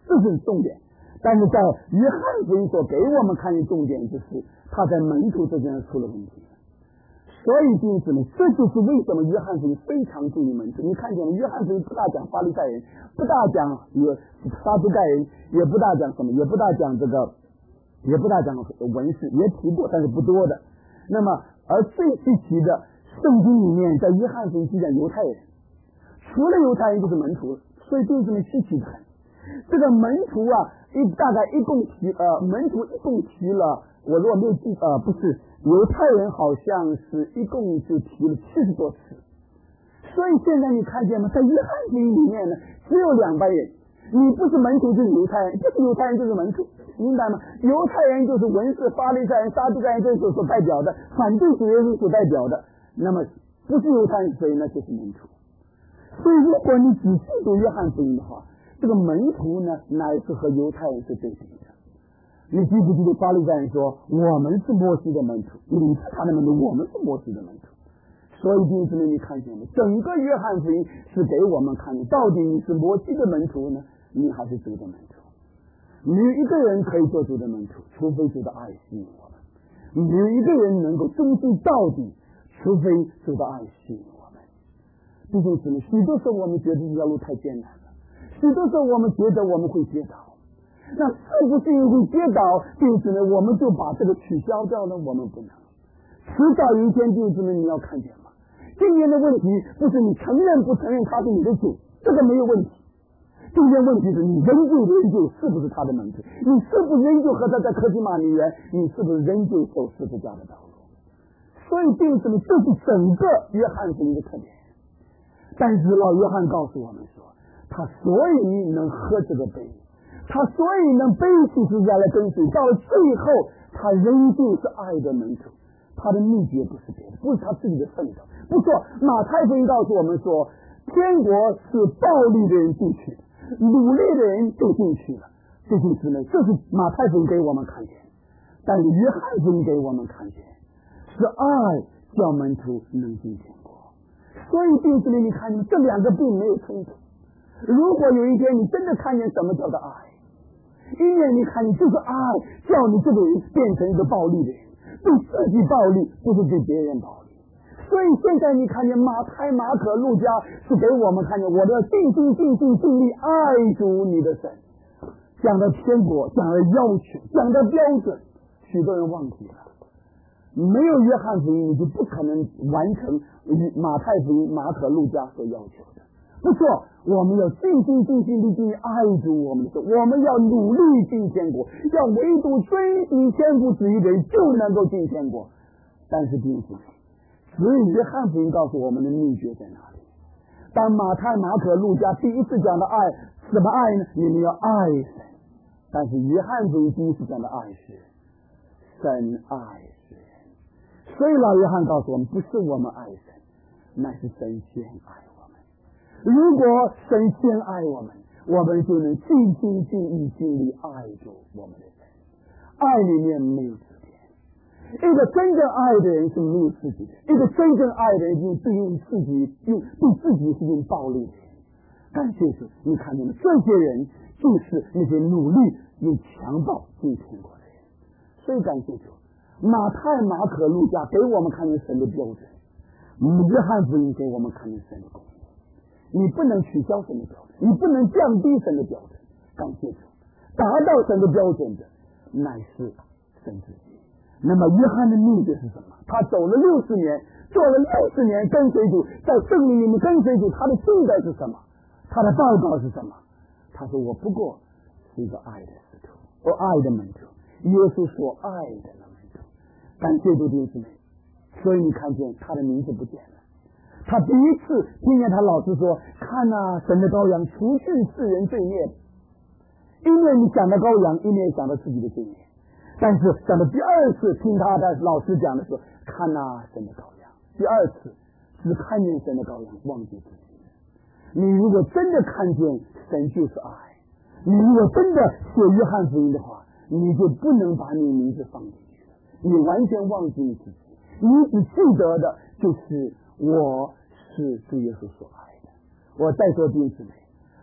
这是重点。但是在约翰福音所给我们看的重点就是他在门徒之间出了问题。所以弟兄姊妹，这就是为什么约翰福音非常注意门徒。你看见了，约翰福音不大讲法利赛人，不大讲有撒都盖人，也不大讲什么，也不大讲这个，也不大讲文士，也提过，但是不多的。那么而最稀奇的，圣经里面在约翰福音记讲犹太人，除了犹太人就是门徒，所以弟兄姊妹稀奇的很。这个门徒啊，一大概一共提呃，门徒一共提了，我如果没有记呃，不是犹太人好像是一共就提了七十多次。所以现在你看见吗？在约翰福音里面呢，只有两班人，你不是门徒就是犹太人，不是犹太人就是门徒，明白吗？犹太人就是文士、法利赛人、撒都该人，这是所代表的，反对主耶稣所代表的。那么不是犹太人，所以那就是门徒。所以如果你仔细读约翰福音的话，这个门徒呢，乃是和犹太人是对比的。你记不记得法利赛人说，我们是摩西的门徒，你是他的门徒，我们是摩西的门徒。所以弟兄姊妹，你看见没？整个约翰福音是给我们看的，到底你是摩西的门徒呢，你还是主的门徒？没有一个人可以做主的门徒，除非主的爱吸引我们；没有一个人能够忠心到底，除非主的爱吸引我们。弟兄姊妹，许多时候我们觉得这条路太艰难了，许多时候我们觉得我们会跌倒，那是不是因为跌倒，弟兄姊妹，我们就把这个取消掉呢？我们不能。迟早有一天，弟兄姊妹，你要看见吗？今天的问题不是你承认不承认他是你的主，这个没有问题。今天问题是你仍旧仍旧是不是他的门徒？你是不是仍旧和他在科技玛里园？你是不是仍旧走十字架的道路？所以弟兄姊妹，这是整个约翰福音的特点。但是老约翰告诉我们说，他所以能喝这个杯，他所以能背起十字架来跟随，到了最后他仍旧是爱的门徒。他的秘诀不是别的，不是他自己的奋斗。不错，马太福音告诉我们说，天国是暴力的人进去的，努力的人就进去了。这就是呢，这是马太福音给我们看见，但是约翰福音给我们看见，是爱叫门徒能进天国。所以弟兄姊妹，你看见这两个并没有冲突。如果有一天你真的看见什么叫做爱，一面你看你就是爱叫你这个人变成一个暴力的人，对自己暴力，不是对别人暴力。所以现在你看见马太、马可、路加是给我们看见，我们要尽心尽心尽力爱主你的神。讲的天国，讲的要求，讲的标准，许多人忘记了。没有约翰福音，你就不可能完成马太福音、马可、路加所要求的。不错，我们要尽心尽心地尽爱主我们的神，我们要努力进天国，要唯独遵行天父旨意的人就能够进天国。但是弟兄姊妹，只有约翰福音告诉我们的秘诀在哪里？当马太、马可、路加第一次讲的爱，什么爱呢？你们要爱神。但是约翰福音第一次讲的爱是神爱世人。所以老约翰告诉我们，不是我们爱神，乃是神先爱我们。如果神先爱我们，我们就能尽心尽意尽力爱着我们的神。爱里面没有自恋，一个真正爱的人是没有自己的，一个真正爱的人就是用自己用对自己是用暴力的人。但就是你看见了，这些人就是那些努力用强暴进天国的人。所以感谢主，马太、马可、路加给我们看见神的标准，约翰福音给我们看见神的公义。你不能取消神的标准，你不能降低神的标准。感谢主，达到神的标准的乃是神自己。那么约翰的秘诀是什么？他走了六十年，做了六十年跟随主，在圣灵里面跟随主，他的信德是什么？他的报告是什么？他说我不过是一个爱的使徒，我爱的门徒，耶稣所爱的门徒。感谢主弟兄姊妹，所以你看见他的名字不见了。他第一次听见他老师说，看啊，神的羔羊除去世人罪孽。一面你想到羔羊，一面想到自己的罪孽。但是讲到第二次听他的老师讲的时候，看啊，神的羔羊。第二次只看见神的羔羊，忘记自己。你如果真的看见神就是爱，你如果真的写约翰福音的话，你就不能把你名字放进去了，你完全忘记你自己，你只记得的就是我是主耶稣所爱的。我再说弟兄姊妹，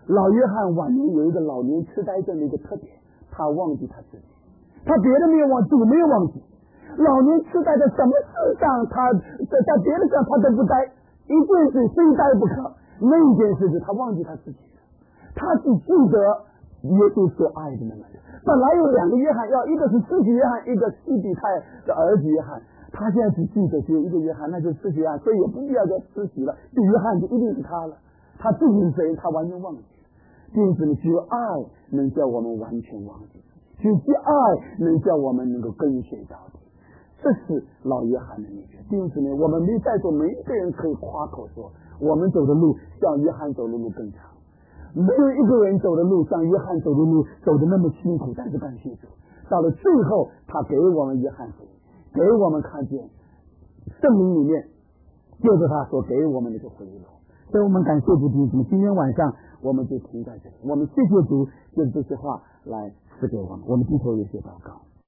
老约翰晚年有一个老年痴呆症的一个特点，他忘记他自己，他别的没有忘记，没有忘记。老年痴呆在什么事上，他在在别的事上他都不呆，一件事非呆不可，那一件事是他忘记他自己了，他只记得耶稣所爱的那个人。本来有两个约翰，要一个是施洗约翰，一个西比泰的儿子约翰，他现在只记得只有一个约翰，那就是施洗约翰，所以也不必要叫施洗了，这约翰就一定是他了。他自己是谁，他完全忘记了。因此呢，只有爱能叫我们完全忘记自己，只有爱能叫我们能够跟随到底。这是老约翰的秘诀。因此呢，我们没在座每一个人可以夸口说，我们走的路像约翰走的路更长。没有一个人走的路像约翰走的路走的那么辛苦，但是感谢主，到了最后，他给我们约翰福音，给我们看见圣灵里面就是他所给我们的一个回忆录。所以我们感谢主，弟兄，今天晚上我们就停在这里。我们谢谢主，用这些话来赐给我们。我们低头有些祷告。